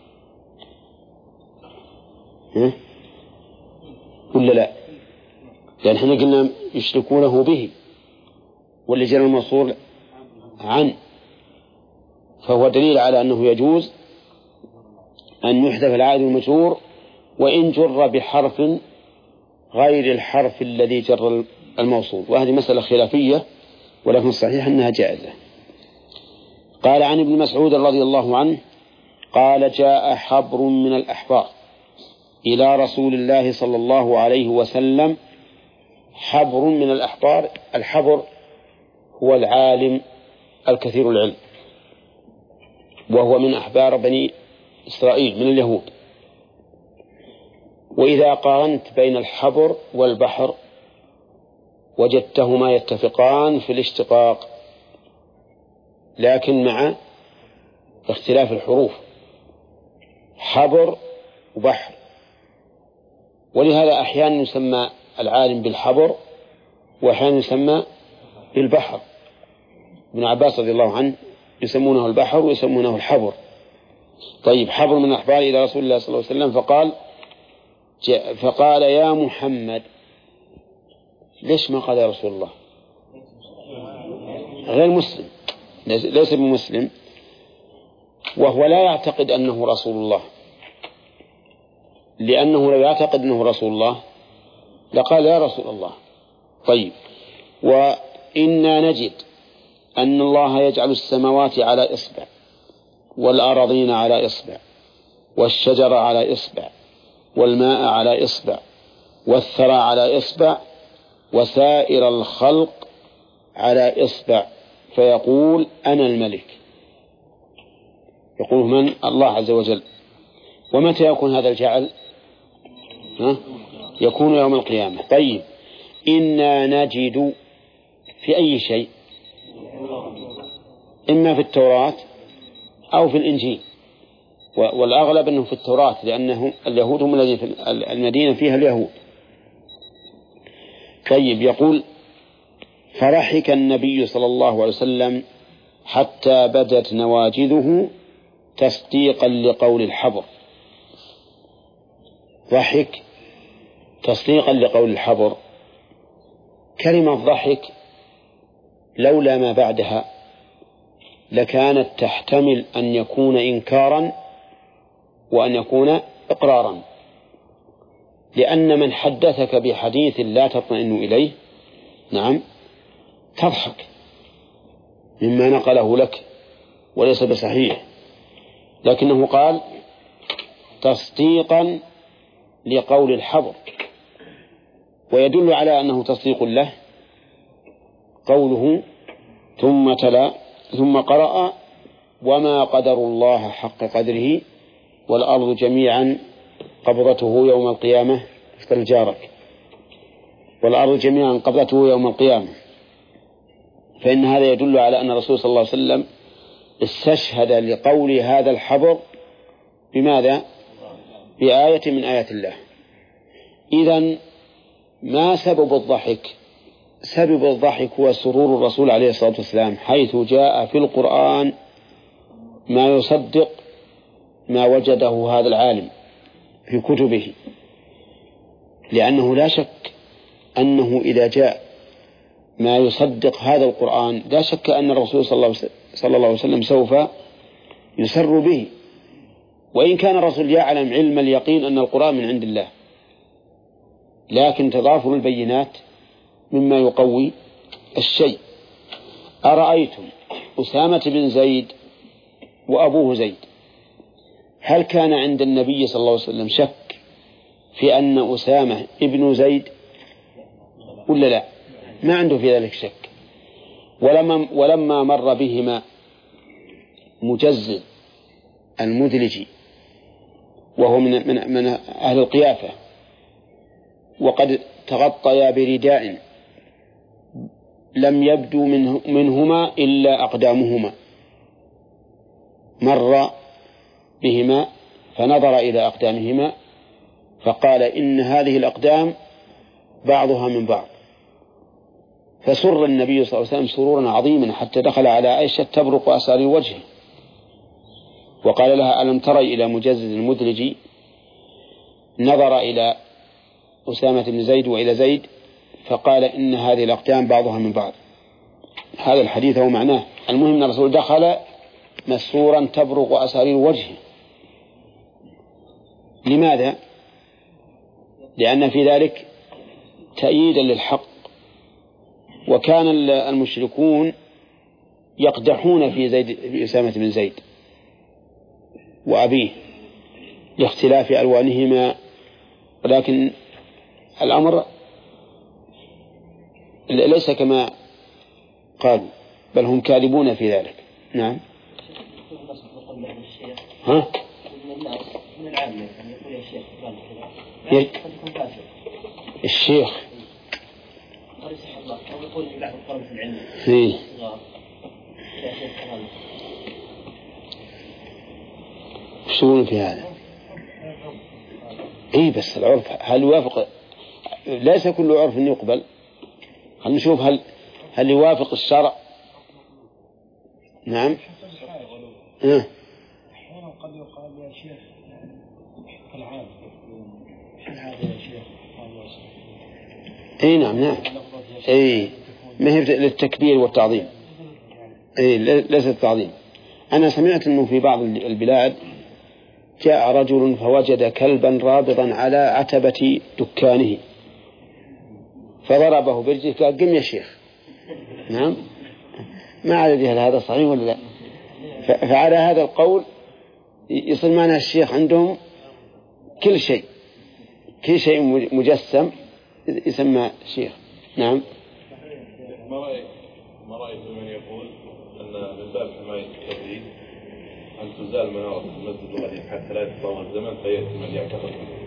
ولا لا؟ لأن احنا قلنا يشركونه به واللي جر الموصول عن، فهو دليل على أنه يجوز أن يحذف العائد المجرور وإن جر بحرف غير الحرف الذي جر الموصول. وهذه مسألة خلافية ولكن الصحيح أنها جائزة. قال عن ابن مسعود رضي الله عنه قال جاء حبر من الأحبار إلى رسول الله صلى الله عليه وسلم. حبر من الأحبار، الحبر هو العالم الكثير العلم، وهو من أحبار بني إسرائيل من اليهود. وإذا قارنت بين الحبر والبحر وجدتهما يتفقان في الاشتقاق لكن مع اختلاف الحروف، حبر وبحر. ولهذا أحيانا يسمى العالم بالحبر وأحيانا يسمى بالبحر. ابن عباس رضي الله عنه يسمونه البحر ويسمونه الحبر. طيب، حبر من الأحبار إلى رسول الله صلى الله عليه وسلم فقال فقال يا محمد. ليش ما قال يا رسول الله؟ غير مسلم، ليس بمسلم، وهو لا يعتقد أنه رسول الله، لأنه لو يعتقد أنه رسول الله لقال يا رسول الله. طيب، وإنا نجد أن الله يجعل السماوات على إصبع والأراضين على إصبع والشجر على إصبع والماء على إصبع والثرى على إصبع وسائر الخلق على إصبع، فيقول أنا الملك. يقول من؟ الله عز وجل. ومتى يكون هذا الجعل؟ ها؟ يكون يوم القيامة. طيب، إنا نجد في أي شيء؟ إما في التوراة أو في الإنجيل، والأغلب أنه في التوراة لأنه اليهود هم الذين في المدينة فيها اليهود. طيب، يقول فرحك النبي صلى الله عليه وسلم حتى بدت نواجذه تصديقا لقول الحبر. ضحك تصديقا لقول الحبر. كلمة ضحك لولا ما بعدها لكانت تحتمل أن يكون إنكارا وأن يكون إقرارا، لأن من حدثك بحديث لا تطمئن إليه نعم تضحك مما نقله لك وليس بصحيح، لكنه قال تصديقا لقول الحبر. ويدل على أنه تصديق له قوله ثم تلا ثم قرأ وما قدر الله حق قدره والأرض جميعا قبضته يوم القيامة افتل جارك والأرض جميعا قبضته يوم القيامة. فإن هذا يدل على أن الرسول صلى الله عليه وسلم استشهد لقول هذا الحبر بماذا؟ بآية من آيات الله. إذن ما سبب الضحك؟ سبب الضحك هو سرور الرسول عليه الصلاة والسلام، حيث جاء في القرآن ما يصدق ما وجده هذا العالم في كتبه، لأنه لا شك أنه إذا جاء ما يصدق هذا القرآن لا شك أن الرسول صلى الله عليه وسلم سوف يسر به، وإن كان الرسول يعلم علم اليقين أن القرآن من عند الله، لكن تضافر البينات مما يقوي الشيء. أرأيتم أسامة بن زيد وأبوه زيد، هل كان عند النبي صلى الله عليه وسلم شك في أن أسامة ابن زيد ولا لا؟ ما عنده في ذلك شك. ولما, ولما مر بهما مجزل المدلجي وهو من, من, من أهل القيافة وقد تغطيا برداء لم يبدو منه منهما إلا أقدامهما، مر بهما فنظر إلى أقدامهما فقال إن هذه الأقدام بعضها من بعض، فسر النبي صلى الله عليه وسلم سرورا عظيما حتى دخل على عائشة تبرق أسارير وجهه وقال لها ألم تري إلى مجزز المدلجي؟ نظر إلى أسامة بن زيد وإلى زيد فقال إن هذه الأقدام بعضها من بعض. هذا الحديث هو معناه. المهم أن الرسول دخل مسرورا تبرق أسارير وجهه. لماذا؟ لأن في ذلك تأييدا للحق، وكان المشركون يقدحون في زيد في أسامة بن زيد وأبيه لاختلاف ألوانهما، ولكن الأمر ليس كما قالوا بل هم كاذبون في ذلك. نعم. ها؟ من العامة يقول يا شيخ فلان كذا ي... الشيخ الله أو يقول بعض الطلبة في العلم إيه. يا شيخ فلان شو في هذا؟ إيه بس العرف هل يوافق؟ ليس كل عرف يقبل. خلينا نشوف هل هل يوافق الشرع. نعم. أه. أحيانا قد يقال يا شيخ العام هذا يا شيخ. اي نعم نعم اي ما هي للتكبير والتعظيم، اي ليس التعظيم. انا سمعت انه في بعض البلاد جاء رجل فوجد كلبا رابضا على عتبة دكانه فضربه برجله قال قم يا شيخ. نعم ما أدري هل هذا صحيح ولا لا. فعلى هذا القول يصير معنا الشيخ عندهم كل شيء كل شيء مجسم يسمى شيخ. نعم. ما رأيك ما رأيك من يقول أن من باب حماية التوحيد أن تزال منارة المسجد القديم حتى لا يتطاول الزمن فيأتي من يعتقد؟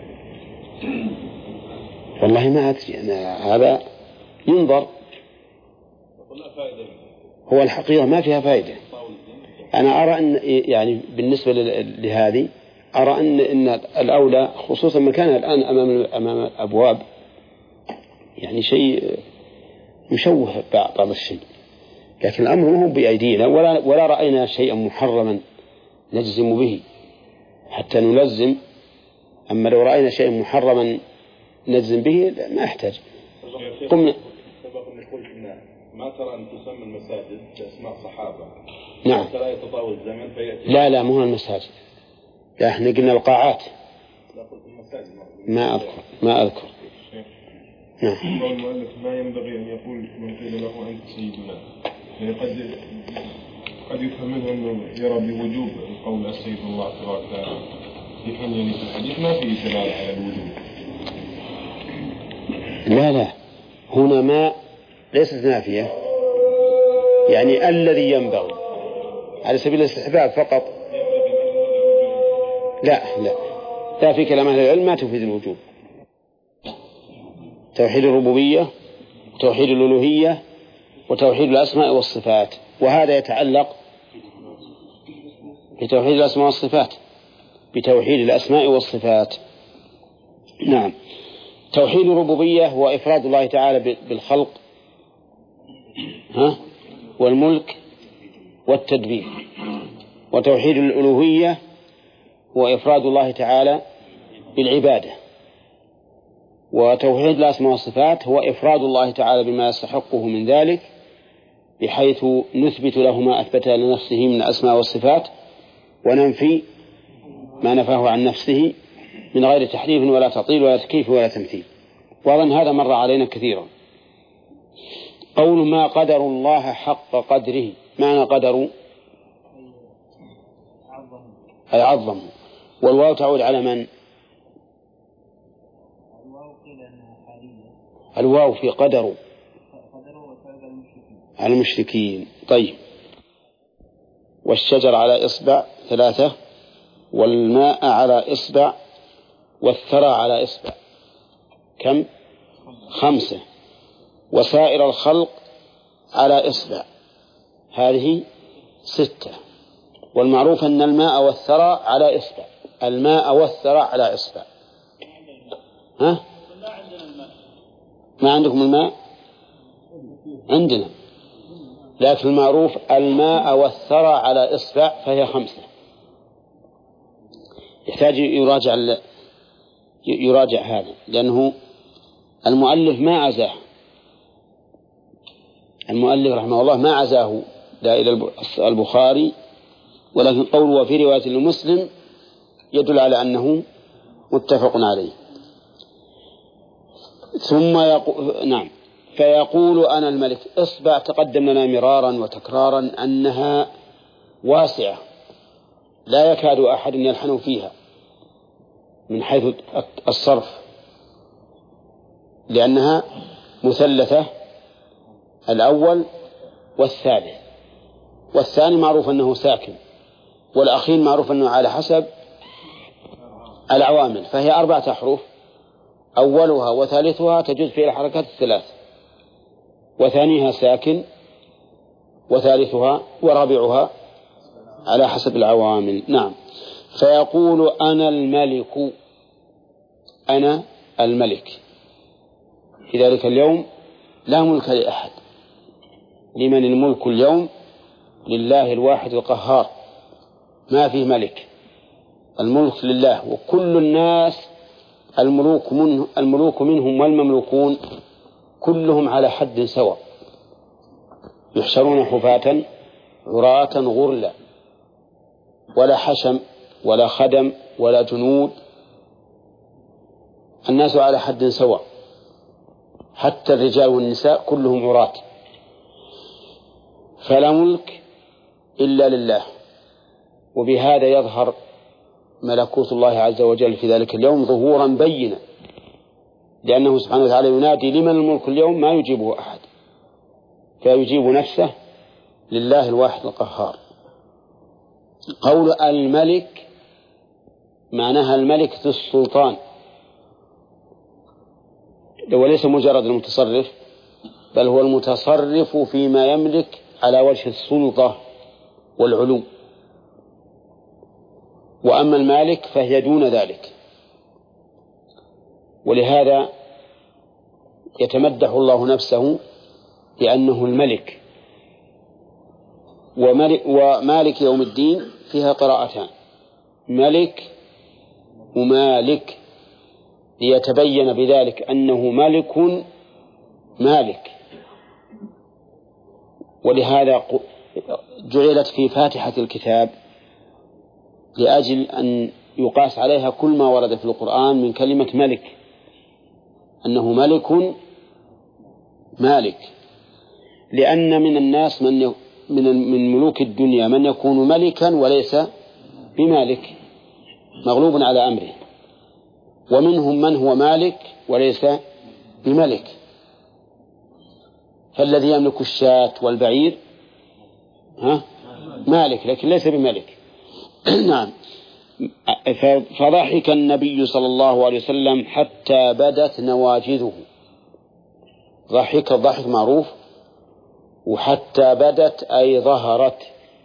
والله ما أدري أنا هذا ينظر. لا فائدة منه. هو الحقيقة ما فيها فائدة. أنا أرى أن يعني بالنسبة لهذه أرى أن إن الأولى خصوصا مكانها الآن أمام أمام الأبواب يعني شيء مشوه بعض الشيء، لكن الأمر ما هو بأيدينا ولا ولا رأينا شيئا محرما نجزم به حتى نلزم. أما لو رأينا شيئا محرما نجزم به ما أحتاج. قمنا ما ترى أن تسمى المساجد بأسماء صحابة؟ نعم. حتى لا يتطاول الزمن فيأتي. لا لا مو المساجد، لا احنا قلنا القاعات. ما أذكر ما أذكر. نعم. قول المؤلف ما ينبغي أن يقول من قيل له أنت سيدنا، يعني قد قد يفهم منه أنه يرى بوجوب قول السيد الله تبارك وتعالى، يفهم يعني في الحديث ما في دلالة على الوجوب. لا لا هنا ما ليست نافية، يعني الذي ينبغي على سبيل الاستحباب فقط. لا لا لا في كلام أهل العلم ما تفيد الوجوب. توحيد الربوبية وتوحيد الألوهية وتوحيد الأسماء والصفات، وهذا يتعلق بتوحيد الأسماء والصفات بتوحيد الأسماء والصفات. نعم. توحيد الربوبية هو إفراد الله تعالى بالخلق ها والملك والتدبير، وتوحيد الألوهية هو إفراد الله تعالى بالعبادة، وتوحيد الأسماء والصفات هو إفراد الله تعالى بما يستحقه من ذلك بحيث نثبت له ما أثبت لنفسه من الأسماء والصفات وننفي ما نفاه عن نفسه من غير تحريف ولا تعطيل ولا تكييف ولا تمثيل. وأظن هذا مر علينا كثيرا. قول ما قدر الله حق قدره معنى قدروا أي عظموا. والواو تعود على من؟ الواو في قدروا على المشركين. طيب. والشجر على إصبع ثلاثة، والماء على إصبع، والثرى على إصبع كم؟ خمسة. وسائر الخلق على إصبع هذه ستة. والمعروف أن الماء والثرى على إصبع، الماء والثرى على إصبع. ها؟ ما عندكم الماء؟ عندنا، لكن المعروف الماء والثرى على إصبع فهي خمسة. يحتاج يراجع يراجع هذا، لأنه المؤلف ما عزاه، المؤلف رحمه الله ما عزاه لا إلى البخاري، ولكن قوله في رواية لمسلم يدل على أنه متفق عليه. ثم يقول نعم فيقول أنا الملك. إصبع تقدم لنا مرارا وتكرارا أنها واسعة لا يكاد أحد يلحن فيها من حيث الصرف، لأنها مثلثة، الأول والثالث، والثاني معروف أنه ساكن، والأخير معروف أنه على حسب العوامل، فهي أربعة أحرف، أولها وثالثها تجوز فيها الحركات الثلاث، وثانيها ساكن، وثالثها ورابعها على حسب العوامل. نعم. فيقول أنا الملك، أنا الملك. في ذلك اليوم لا ملك لأحد. لمن الملك اليوم؟ لله الواحد القهار، ما فيه ملك، الملك لله. وكل الناس الملوك, منه الملوك منهم والمملوكون كلهم على حد سواء، يحشرون حفاة عراة غرلا، ولا حشم ولا خدم ولا جنود، الناس على حد سواء، حتى الرجال والنساء كلهم عراة، فلا ملك إلا لله. وبهذا يظهر ملكوت الله عز وجل في ذلك اليوم ظهورا بينا، لأنه سبحانه وتعالى ينادي لمن الملك اليوم ما يجيبه أحد، فيجيب نفسه لله الواحد القهار. قول الملك معناها الملك ذو السلطان، وليس مجرد المتصرف، بل هو المتصرف فيما يملك على وجه السلطة والعلو. وأما المالك فهي دون ذلك. ولهذا يتمدح الله نفسه بأنه الملك. وملك ومالك يوم الدين فيها قراءتان، ملك ومالك، ليتبين بذلك أنه ملك مالك. ولهذا جعلت في فاتحة الكتاب لأجل أن يقاس عليها كل ما ورد في القرآن من كلمة ملك، أنه ملك مالك. لأن من الناس من من ملوك الدنيا من يكون ملكا وليس بمالك، مغلوب على أمره، ومنهم من هو مالك وليس بملك. فالذي يملك الشاة والبعير ها مالك لكن ليس بملك. نعم. فضحك النبي صلى الله عليه وسلم حتى بدت نواجذه. ضحك الضحك معروف، وحتى بدت أي ظهرت،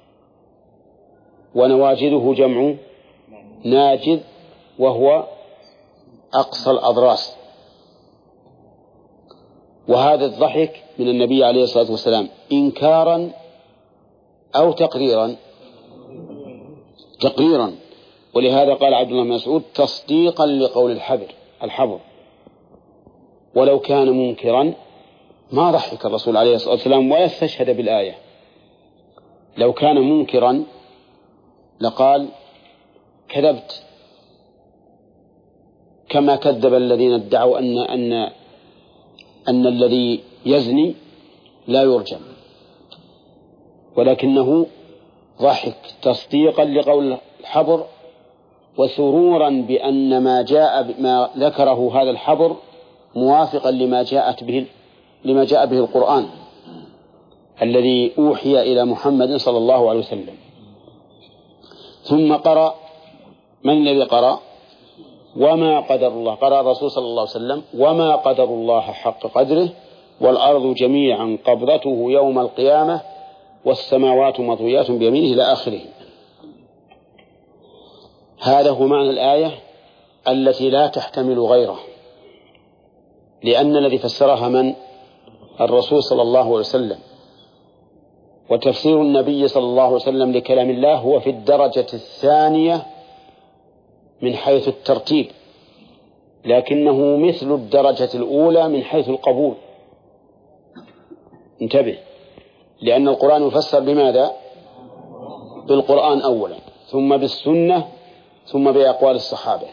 ونواجذه جمع ناجذ وهو أقصى الأضراس. وهذا الضحك من النبي عليه الصلاة والسلام إنكارا أو تقريرا؟ تقريرا. ولهذا قال عبد الله بن مسعود تصديقا لقول الحبر الحبر ولو كان منكرا ما ضحك الرسول عليه الصلاة والسلام ولا استشهد بالآية. لو كان منكرا لقال كذبت، كما كذب الذين ادعوا أن أن أن الذي يزني لا يرجم. ولكنه ضحك تصديقا لقول الحبر وسرورا بأن ما جاء ما ذكره هذا الحبر موافقا لما جاءت به لما جاء به القرآن الذي أوحي إلى محمد صلى الله عليه وسلم. ثم قرأ، من الذي قرأ؟ وما قدر الله، قرأ الرسول صلى الله عليه وسلم وما قدر الله حق قدره والأرض جميعا قبضته يوم القيامة والسماوات مطويات بيمينه إلى آخره. هذا هو معنى الآية التي لا تحتمل غيره، لأن الذي فسرها من؟ الرسول صلى الله عليه وسلم. وتفسير النبي صلى الله عليه وسلم لكلام الله هو في الدرجة الثانية من حيث الترتيب، لكنه مثل الدرجة الأولى من حيث القبول. انتبه، لأن القرآن يفسر بماذا؟ بالقرآن أولا، ثم بالسنة، ثم بأقوال الصحابة،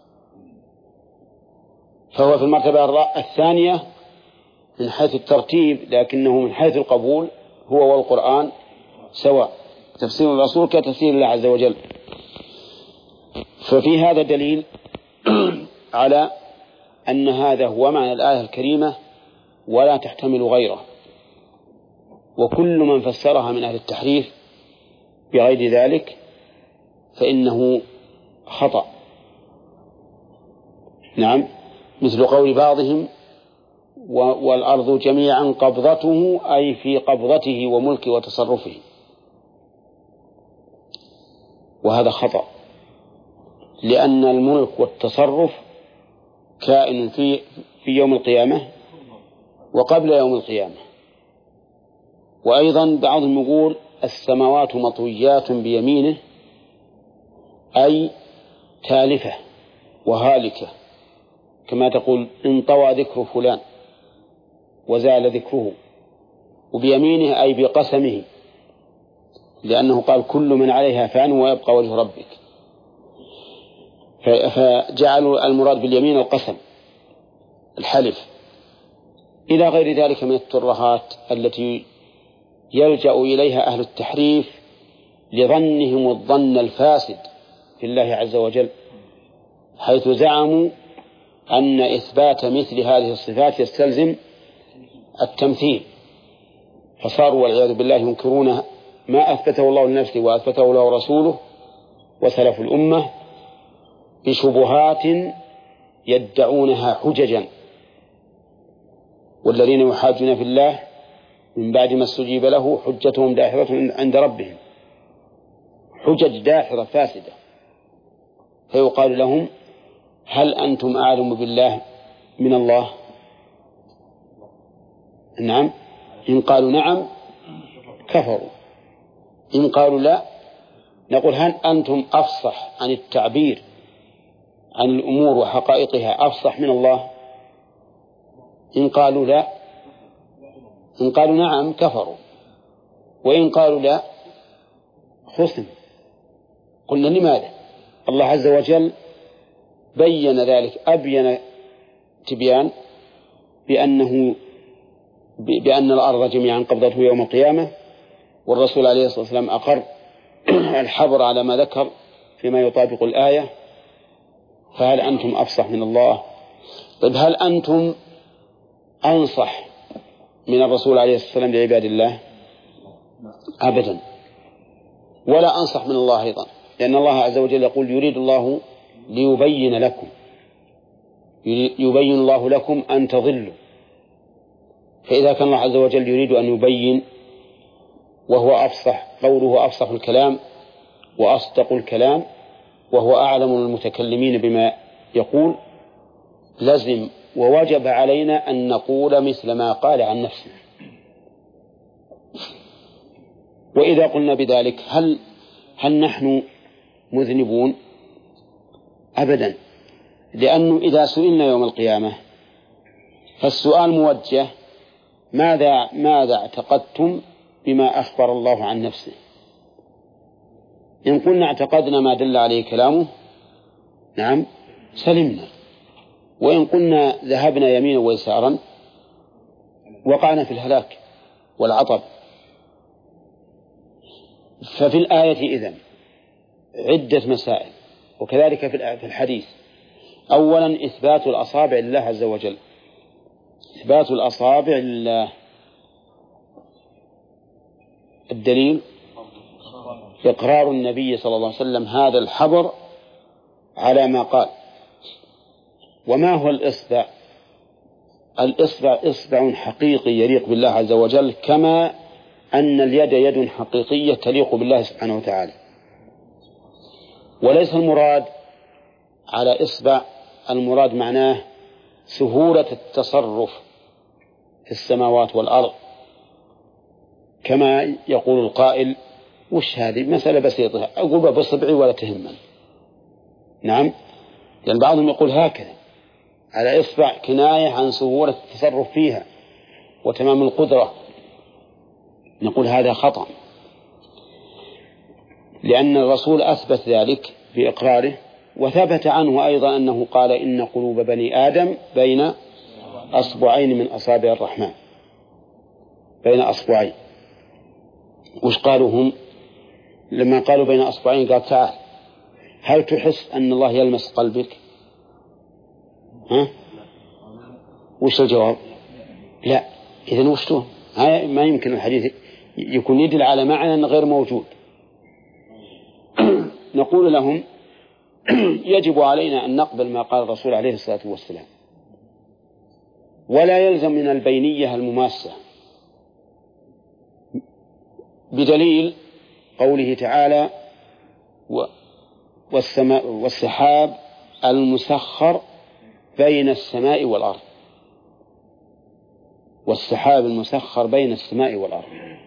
فهو في المرتبة الثانية من حيث الترتيب، لكنه من حيث القبول هو والقرآن سواء. تفسير الرسول كتفسير الله عز وجل. ففي هذا دليل على أن هذا هو معنى الآية الكريمة ولا تحتمل غيره، وكل من فسرها من أهل التحريف بغير ذلك فإنه خطأ. نعم، مثل قول بعضهم والأرض جميعا قبضته، أي في قبضته وملكه وتصرفه، وهذا خطأ، لأن الملك والتصرف كائن في في يوم القيامة وقبل يوم القيامة. وأيضا بعضهم يقول السماوات مطويات بيمينه، أي تالفة وهالكة، كما تقول انطوى ذكر فلان وزال ذكره، وبيمينه أي بقسمه، لأنه قال كل من عليها فان ويبقى وجه ربك، فجعلوا المراد باليمين القسم الحلف، إلى غير ذلك من الترهات التي يلجأ إليها أهل التحريف لظنهم الظن الفاسد في الله عز وجل، حيث زعموا أن إثبات مثل هذه الصفات يستلزم التمثيل، فصاروا والعياذ بالله ينكرون ما أثبته الله لنفسه وأثبته له رسوله وسلف الأمة بشبهات يدعونها حججا. والذين يحاجون في الله من بعد ما استجيب له حجتهم داحرة عند ربهم، حجج داحرة فاسدة، فيقال لهم هل أنتم أعلم بالله من الله؟ نعم، إن قالوا نعم كفروا، إن قالوا لا نقول هل أنتم أفصح عن التعبير عن الأمور وحقائقها أفصح من الله؟ إن قالوا لا، إن قالوا نعم كفروا، وإن قالوا لا خصم. قلنا لماذا؟ الله عز وجل بين ذلك أبين تبيان بأنه بأن الأرض جميعا قبضته يوم القيامة، والرسول عليه الصلاة والسلام أقر الحبر على ما ذكر فيما يطابق الآية. فهل أنتم أفصح من الله؟ طيب هل أنتم أنصح من الرسول عليه الصلاة والسلام لعباد الله؟ أبدا، ولا أنصح من الله أيضا، لأن الله عز وجل يقول يريد الله ليبين لكم، يبين الله لكم أن تضلوا. فإذا كان الله عز وجل يريد أن يبين وهو أفصح، قوله أفصح الكلام وأصدق الكلام وهو أعلم المتكلمين بما يقول، لازم ووجب علينا أن نقول مثل ما قال عن نفسه. وإذا قلنا بذلك هل هل نحن مذنبون؟ أبدا، لأنه إذا سئلنا يوم القيامة فالسؤال موجه ماذا ماذا اعتقدتم بما أخبر الله عن نفسه؟ إن قلنا اعتقدنا ما دل عليه كلامه نعم سلمنا، وإن قلنا ذهبنا يمينا ويسارا،،،، وقعنا في الهلاك والعطب. ففي الآية إذن عدة مسائل، وكذلك في الحديث. أولا إثبات الأصابع لله عز وجل، إثبات الأصابع لله. الدليل إقرار النبي صلى الله عليه وسلم هذا الحبر على ما قال. وما هو الإصبع؟ الإصبع إصبع حقيقي يليق بالله عز وجل، كما أن اليد يد حقيقية تليق بالله سبحانه وتعالى. وليس المراد على إصبع، المراد معناه سهولة التصرف في السماوات والأرض، كما يقول القائل: وش هذه مسألة بسيطة أقول بصبعي ولا تهمني. نعم، لأن يعني بعضهم يقول هكذا على إصبع كناية عن سهولة التصرف فيها وتمام القدرة، نقول هذا خطأ، لأن الرسول أثبت ذلك بإقراره، وثبت عنه أيضا أنه قال: إن قلوب بني آدم بين أصبعين من أصابع الرحمن، بين أصبعين. وش قالوا هم لما قالوا بين أصبعين؟ قال: تعال، هل تحس أن الله يلمس قلبك؟ ها؟ وش الجواب؟ لا. إذن وشتوه؟ ما يمكن الحديث يكون يدل على معنى غير موجود. نقول لهم: يجب علينا أن نقبل ما قال الرسول عليه الصلاة والسلام، ولا يلزم من البينية المماسة، بدليل قوله تعالى: والسماء والسحاب المسخر بين السماء والأرض. والسحاب المسخر بين السماء والأرض.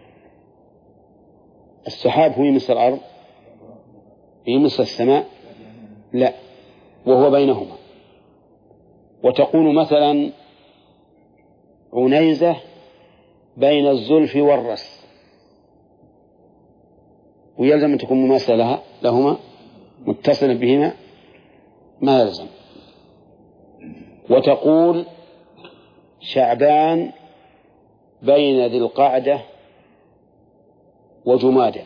السحاب هو يمس الأرض؟ يمس السماء؟ لا، وهو بينهما. وتكون مثلا عنيزة بين الزلف والرأس، ويلزم أن تكون مماثلة لها لهما متصلا بهما؟ ما يلزم. وتقول شعبان بين ذي القعدة وجمادة،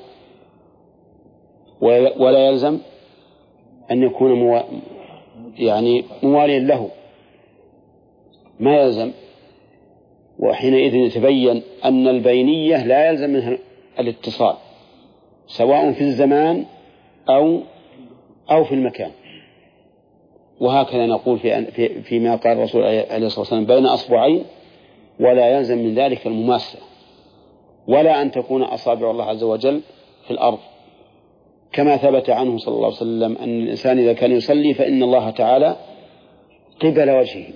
ولا يلزم أن يكون مو... يعني مواليا له، ما يلزم. وحينئذ يتبين أن البينية لا يلزم منها الاتصال، سواء في الزمان أو أو في المكان. وهكذا نقول في في فيما قال الرسول عليه الصلاة والسلام: بين أصبعين، ولا يلزم من ذلك المماسة، ولا أن تكون أصابع الله عز وجل في الأرض، كما ثبت عنه صلى الله عليه وسلم أن الإنسان إذا كان يصلي فإن الله تعالى قبل وجهه.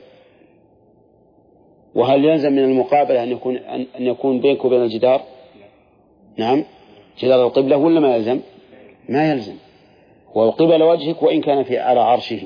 وهل يلزم من المقابلة أن يكون أن يكون بينك وبين الجدار؟ نعم، جدار القبلة، ولا ما يلزم؟ ما يلزم، وقبل وجهك وإن كان في على عرشه.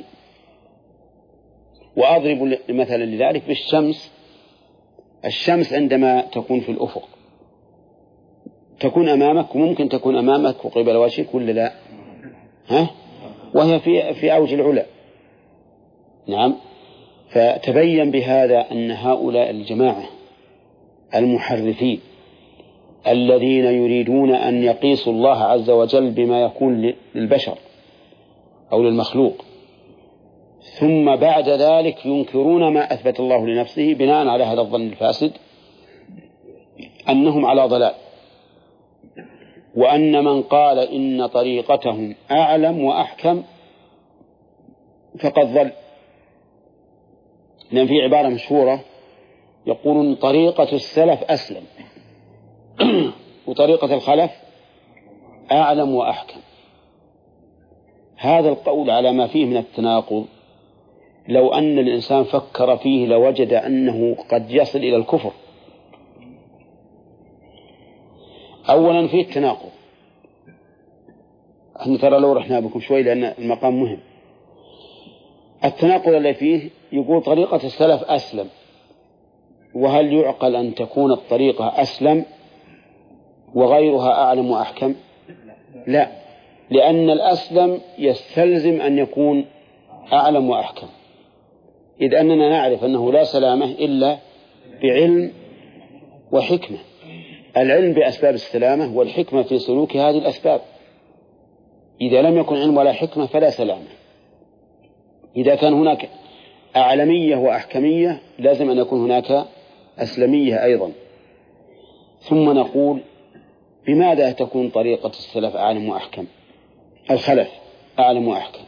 وأضرب مثلا لذلك بالشمس. الشمس عندما تكون في الأفق تكون أمامك، وممكن تكون أمامك وقبل وجهك، ولا لا؟ ها؟ وهي في في أوج العلا. نعم. فتبين بهذا أن هؤلاء الجماعة المحرفين الذين يريدون أن يقيسوا الله عز وجل بما يكون للبشر أو للمخلوق، ثم بعد ذلك ينكرون ما أثبت الله لنفسه بناء على هذا الظن الفاسد، أنهم على ضلال، وأن من قال إن طريقتهم أعلم وأحكم فقد ضل. لأن في عبارة مشهورة يقولون طريقة السلف أسلم وطريقة الخلف أعلم وأحكم. هذا القول على ما فيه من التناقض لو أن الإنسان فكر فيه لوجد أنه قد يصل إلى الكفر. أولا فيه التناقض، احنا ترى لو رحنا بكم شوي لأن المقام مهم. التناقض اللي فيه يقول طريقة السلف أسلم، وهل يعقل أن تكون الطريقة أسلم وغيرها أعلم وأحكم؟ لا، لأن الأسلم يستلزم أن يكون أعلم وأحكم، إذ أننا نعرف أنه لا سلامة إلا بعلم وحكمة. العلم بأسباب السلامة والحكمة في سلوك هذه الأسباب. إذا لم يكن علم ولا حكمة فلا سلامة. إذا كان هناك أعلمية وأحكمية لازم أن يكون هناك أسلمية أيضا. ثم نقول بماذا تكون طريقة السلف أعلم وأحكم؟ الخلف أعلم وأحكم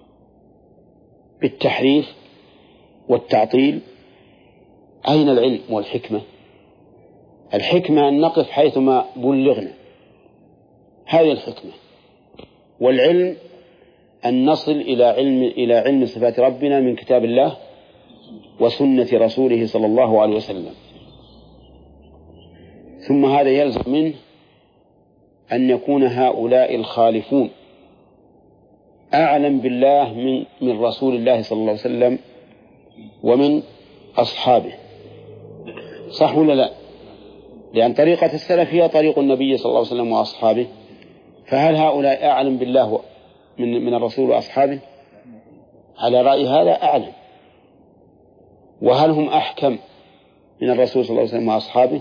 بالتحريف والتعطيل. أين العلم والحكمة؟ الحكمة أن نقف حيثما بلغنا، هذه الحكمة. والعلم أن نصل إلى علم إلى علم صفات ربنا من كتاب الله وسنة رسوله صلى الله عليه وسلم. ثم هذا يلزم منه أن يكون هؤلاء الخالفون أعلم بالله من من رسول الله صلى الله عليه وسلم ومن أصحابه. صح ولا لا؟ لأن طريقة السلف هي طريق النبي صلى الله عليه وسلم وأصحابه. فهل هؤلاء أعلم بالله من من الرسول وأصحابه؟ على رأي هذا أعلم. وهل هم أحكم من الرسول صلى الله عليه وسلم وأصحابه؟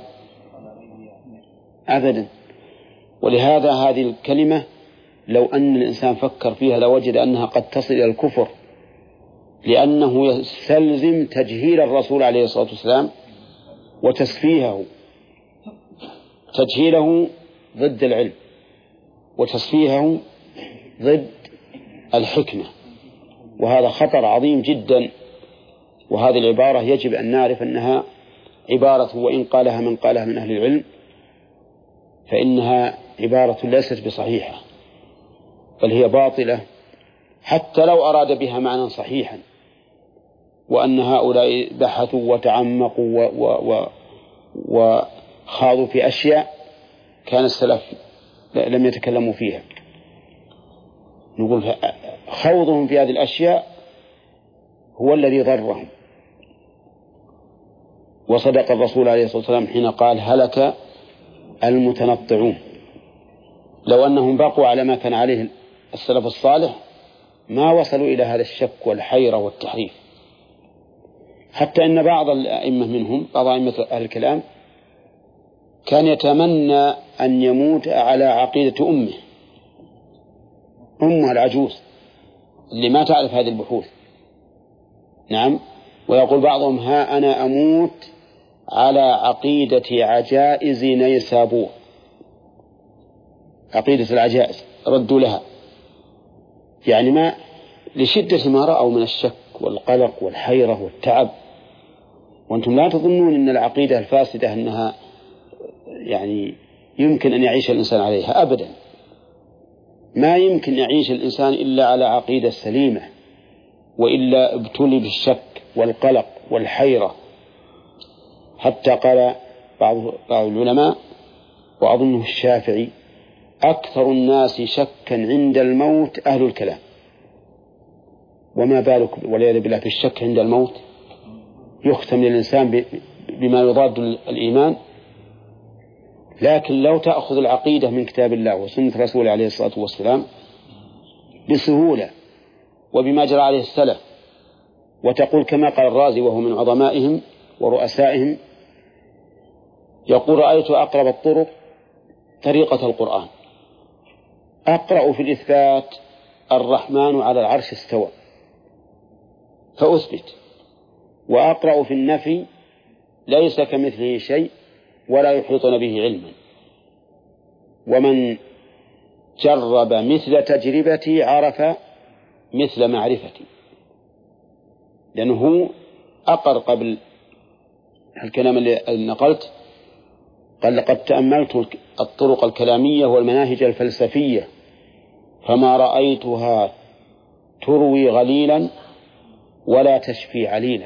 أبدا. ولهذا هذه الكلمة لو أن الإنسان فكر فيها لوجد أنها قد تصل إلى الكفر، لأنه يستلزم تجهيل الرسول عليه الصلاة والسلام وتسفيهه. تجهيله ضد العلم وتسفيهه ضد الحكمة، وهذا خطر عظيم جدا. وهذه العبارة يجب أن نعرف أنها عبارة، وإن قالها من قالها من أهل العلم فإنها عبارة ليست بصحيحة، بل هي باطلة حتى لو أراد بها معنى صحيحا، وأن هؤلاء بحثوا وتعمقوا وخاضوا في أشياء كان السلف لم يتكلموا فيها. نقول خوضهم في هذه الأشياء هو الذي ضرهم. وصدق الرسول عليه الصلاة والسلام حين قال هلك المتنطعون. لو أنهم بقوا على ما كان عليه السلف الصالح ما وصلوا إلى هذا الشك والحيرة والتحريف. حتى أن بعض الأئمة منهم، بعض أئمة أهل الكلام، كان يتمنى أن يموت على عقيدة أمه أمه العجوز اللي ما تعرف هذه البحوث. نعم. ويقول بعضهم ها أنا أموت على عقيدة عجائز نيسابور. عقيدة العجائز ردوا لها، يعني ما لشدة ما رأوا من الشك والقلق والحيرة والتعب. وأنتم لا تظنون أن العقيدة الفاسدة أنها يعني يمكن أن يعيش الإنسان عليها، أبدا. ما يمكن يعيش الإنسان إلا على عقيدة سليمة، وإلا ابتلي بالشك والقلق والحيرة. حتى قال بعض بعض العلماء وأظنه الشافعي أكثر الناس شكا عند الموت أهل الكلام. وما بالك والعياذ بالله في الشك عند الموت؟ يختم للإنسان بما يضاد الإيمان. لكن لو تأخذ العقيدة من كتاب الله وسنة رسوله عليه الصلاة والسلام بسهولة وبما جرى عليه السلف، وتقول كما قال الرازي وهو من عظمائهم ورؤسائهم، يقول رأيت أقرب الطرق طريقة القرآن. أقرأ في الإثبات الرحمن على العرش استوى فأثبت، وأقرأ في النفي ليس كمثله شيء ولا يحيطون به علما. ومن جرب مثل تجربتي عرف مثل معرفتي، لأنه أقر قبل الكلام اللي نقلت، قال لقد تأملت الطرق الكلامية والمناهج الفلسفية فما رأيتها تروي غليلا ولا تشفي عليلا،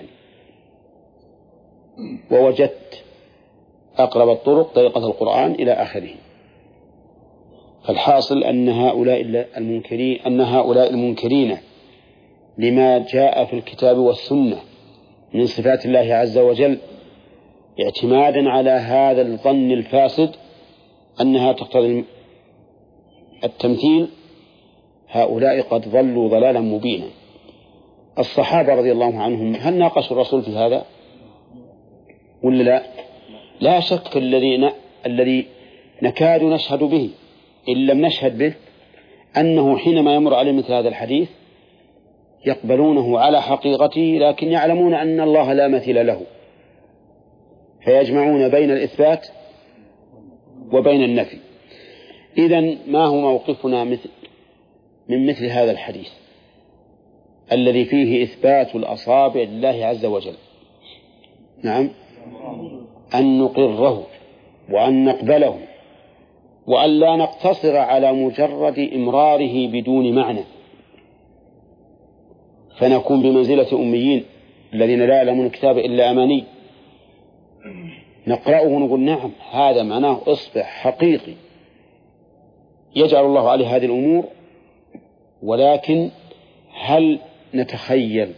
ووجدت أقرب الطرق طريقة القرآن إلى آخره. فالحاصل أن هؤلاء المنكرين أن هؤلاء المنكرين لما جاء في الكتاب والسنة من صفات الله عز وجل اعتمادا على هذا الظن الفاسد أنها تقتضي التمثيل، هؤلاء قد ضلوا ضلالا مبينا. الصحابة رضي الله عنهم هل ناقشوا الرسول في هذا ولا لا؟ لا شك الذي الذي نكاد نشهد به إن لم نشهد به أنه حينما يمر عليه مثل هذا الحديث يقبلونه على حقيقته، لكن يعلمون أن الله لا مثيل له، فيجمعون بين الإثبات وبين النفي. إذن ما هو موقفنا مثل من مثل هذا الحديث الذي فيه إثبات الأصابع لله عز وجل؟ نعم، أن نقره وأن نقبله، وأن لا نقتصر على مجرد إمراره بدون معنى، فنكون بمنزلة أميين الذين لا يعلمون الكتاب إلا أماني، نقرأه ونقول نعم هذا معناه إصبع حقيقي يجعل الله عليه هذه الأمور، ولكن هل نتخيل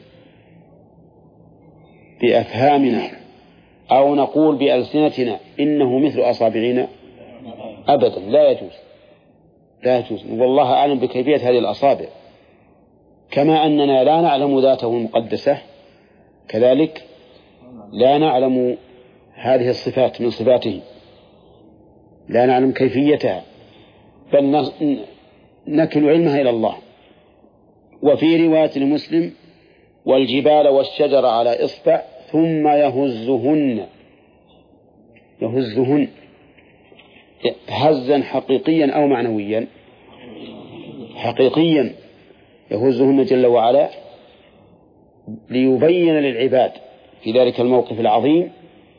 بأفهامنا أو نقول بألسنتنا إنه مثل أصابعنا؟ أبدا، لا يجوز، لا يجوز. والله أعلم بكيفية هذه الأصابع، كما أننا لا نعلم ذاته المقدسة كذلك لا نعلم هذه الصفات من صفاته، لا نعلم كيفيتها، بل نكل علمها إلى الله. وفي رواية المسلم والجبال والشجر على إصبع ثم يهزهن يهزهن هزا حقيقيا أو معنويا؟ حقيقيا، يهزهن جل وعلا ليبين للعباد في ذلك الموقف العظيم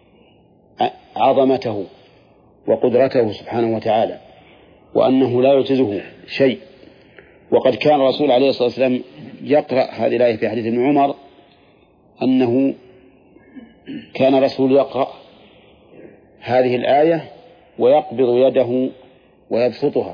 عظمته وقدرته سبحانه وتعالى، وأنه لا يعجزه شيء. وقد كان الرسول عليه الصلاة والسلام يقرأ هذه الآية في حديث ابن عمر أنه كان الرسول يقرأ هذه الآية ويقبض يده ويبسطها،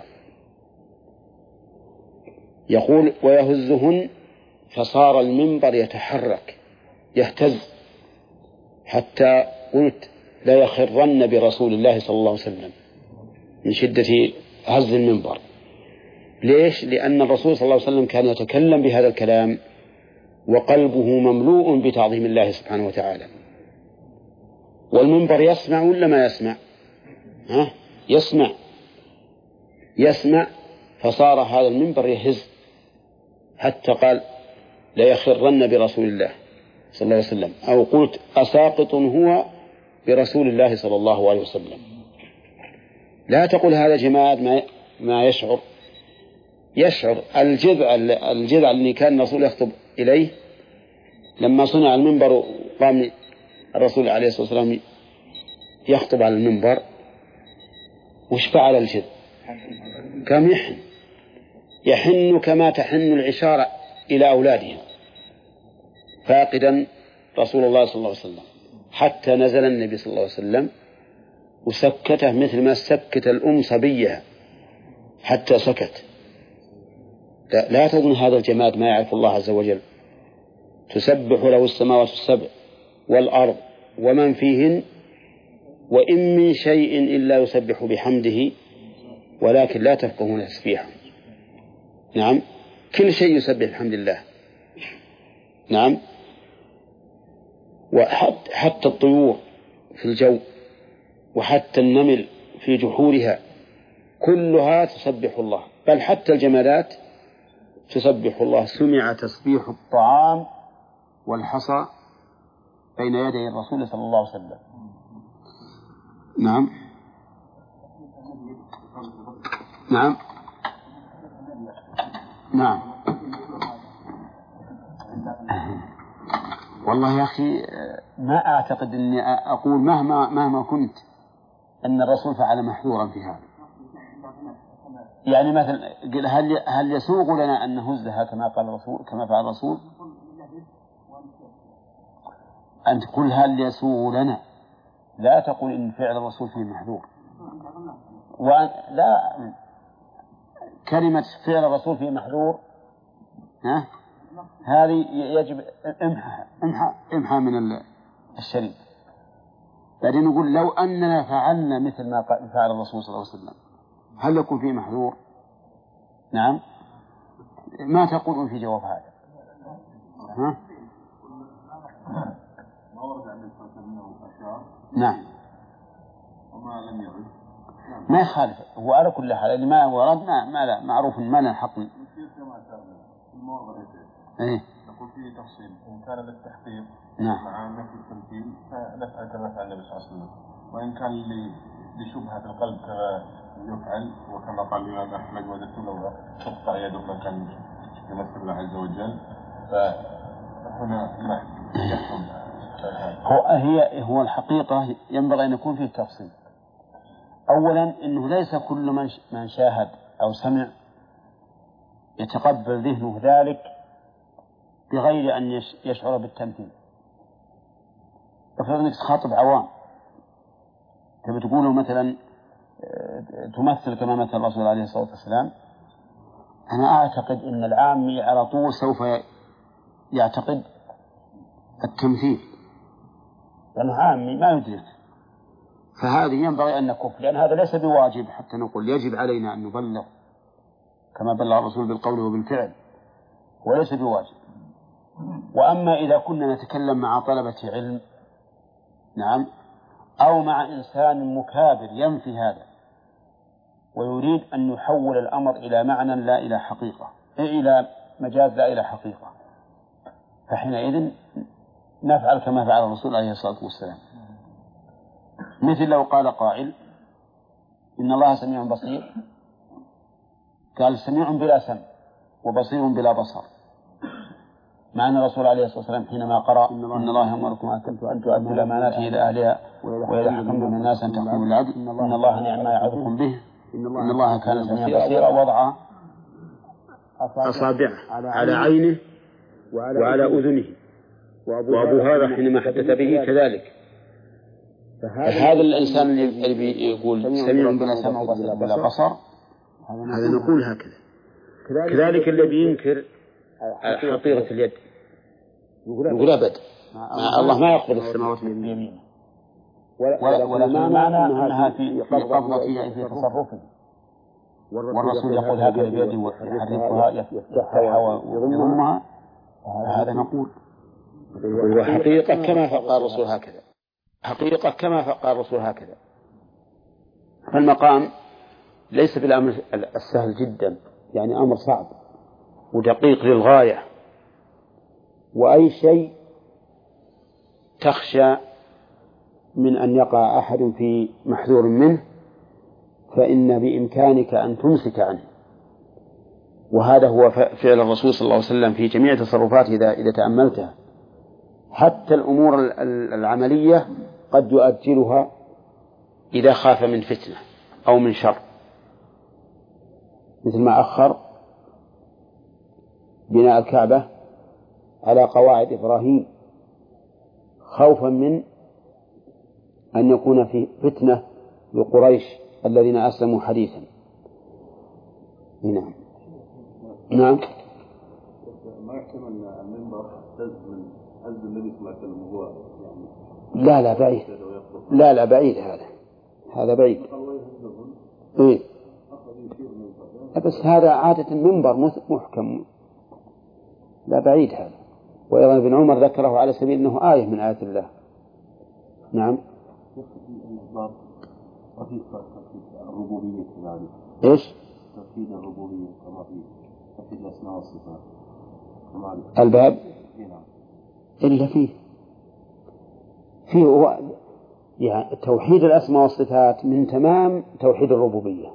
يقول ويهزهن، فصار المنبر يتحرك يهتز حتى قلت لا يخرن برسول الله صلى الله عليه وسلم من شدة هز المنبر. ليش؟ لأن الرسول صلى الله عليه وسلم كان يتكلم بهذا الكلام وقلبه مملوء بتعظيم الله سبحانه وتعالى، والمنبر يسمع ولا ما يسمع؟ ها؟ يسمع يسمع فصار هذا المنبر يهز حتى قال لا يخرن برسول الله صلى الله عليه وسلم، أو قلت أساقط هو برسول الله صلى الله عليه وسلم. لا تقول هذا جماد ما ما يشعر يشعر الجذع الجذع اللي كان الرسول يخطب إليه لما صنع المنبر وقام الرسول عليه الصلاة والسلام يخطب على المنبر، وش فعل الجذع؟ كم يحن يحن كما تحن العشارة إلى أولادها فاقدا رسول الله صلى الله عليه وسلم، حتى نزل النبي صلى الله عليه وسلم وسكته مثل ما سكت الأم صبيها حتى سكت. لا, لا تظن هذا الجماد ما يعرف الله عز وجل، تسبح له السماوات السبع والأرض ومن فيهن وإن من شيء إلا يسبح بحمده ولكن لا تفقهون تسبيحه. نعم، كل شيء يسبح بحمد الله. نعم، وحتى الطيور في الجو وحتى النمل في جحورها كلها تسبح الله، بل حتى الجمادات تسبح الله. سمع تسبيح الطعام والحصى بين يدي الرسول صلى الله عليه وسلم. نعم نعم نعم والله يا أخي ما أعتقد أني أقول مهما مهما كنت أن الرسول فعل محظورا في هذا. يعني مثلا هل هل يسوغ لنا أن نهزها كما قال الرسول كما فعل الرسول؟ أن تقول هل يسوغ لنا، لا تقول إن فعل الرسول فيه محظور. وأن لا كلمة فعل الرسول فيه محظور ها هذه يجب امحها امحى امحى من الشريط. بعدين نقول لو أننا فعلنا مثل ما فعل الرسول صلى الله عليه وسلم هل يكون فيه محظور؟ نعم. ما تقولون في جواب هذا؟ ها؟ ما ورد عن الفاتح منه الأشعار نعم وما لم يرد ما يخالف. هو على كل حال اللي ما ورد ما ما لا معروف ما له حق. إيه؟ نقول فيه تفصيل إن كان للتحقيق نعم. مع نفي التمثيل فنفعل كما فعل النبي صلى الله عليه وسلم، وإن كان لشبهة القلب كما يفعل وكما قال الإمام أحمد وذكر لو تقطع يده من كان يمثل الله عز وجل فهنا ما يحكم. هو هي هو الحقيقة ينبغي أن يكون فيه تفصيل. أولا إنه ليس كل من من شاهد أو سمع يتقبل ذهنه ذلك بغير أن يشعر بالتمثيل. افرض أنك تخاطب عوام تبي تقوله مثلا تمثل كما مثل الرسول عليه الصلاة والسلام، أنا أعتقد أن العامي على طول سوف يعتقد التمثيل لأنه عامي ما يدرك. فهذه ينبغي أن نكف، لأن هذا ليس بواجب حتى نقول يجب علينا أن نبلغ كما بلغ الرسول بالقول وبالفعل، وليس بواجب. وأما إذا كنا نتكلم مع طلبة علم نعم أو مع إنسان مكابر ينفي هذا ويريد أن يحول الأمر إلى معنى لا إلى حقيقة، إلى مجاز لا إلى حقيقة، فحينئذ نفعل كما فعل الرسول عليه الصلاة والسلام. مثل لو قال قائل إن الله سميع بصير، قال سميع بلا سمع وبصير بلا بصر، مع أن الرسول عليه الصلاة والسلام حينما قرأ إن الله يأمركم أن تؤدوا الأمانات إلى أهلها وإذا حكمتم من الناس أن تحكموا بالعدل إن الله نعم ما يعظكم به إن الله كان سميعا بصيرا، وضع أصابعه على عينه وعلى أذنه، وأبو هذا حينما حدث به كذلك. فهذا الإنسان اللي بيقول سميع بلا سمع وبصير بلا بصر هذا نقول هكذا. كذلك الذي ينكر حقيقة اليد يقول أبد الله ما يقبل السماوات من يمينه، ولا معنى أنها في قبضة في تصرفه، والرسول يقول هكذا بيده يحركها يفتحها ويضمها، هذا نقول وحقيقة كما فقال الرسول هكذا، حقيقة كما فقال الرسول هكذا. فالمقام ليس بالأمر السهل جدا، يعني أمر صعب ودقيق للغاية، وأي شيء تخشى من أن يقع أحد في محذور منه فإن بإمكانك أن تمسك عنه، وهذا هو فعل الرسول صلى الله عليه وسلم في جميع تصرفاته إذا إذا تأملتها. حتى الأمور العملية قد يؤجلها إذا خاف من فتنة أو من شر، مثل ما أخر بناء الكعبة على قواعد إبراهيم خوفا من أن يكون في فتنة لقريش الذين أسلموا حديثا. نعم نعم. ما يحتمل أن المنبر اهتز من هز النبي صلى الله عليه وسلم وهو يعني لا لا بعيد لا لا بعيد هذا هذا بعيد إيه؟ بس هذا عادة منبر محكم لا بعيد هذا. وأيضا ابن عمر ذكره على سبيل أنه آية من آيات الله. نعم الربوبية كذلك. إيش؟ توحيد الربوبية كما في توحيد الأسماء والصفات. الباب إلا فيه فيه هو يعني توحيد الأسماء والصفات من تمام توحيد الربوبية،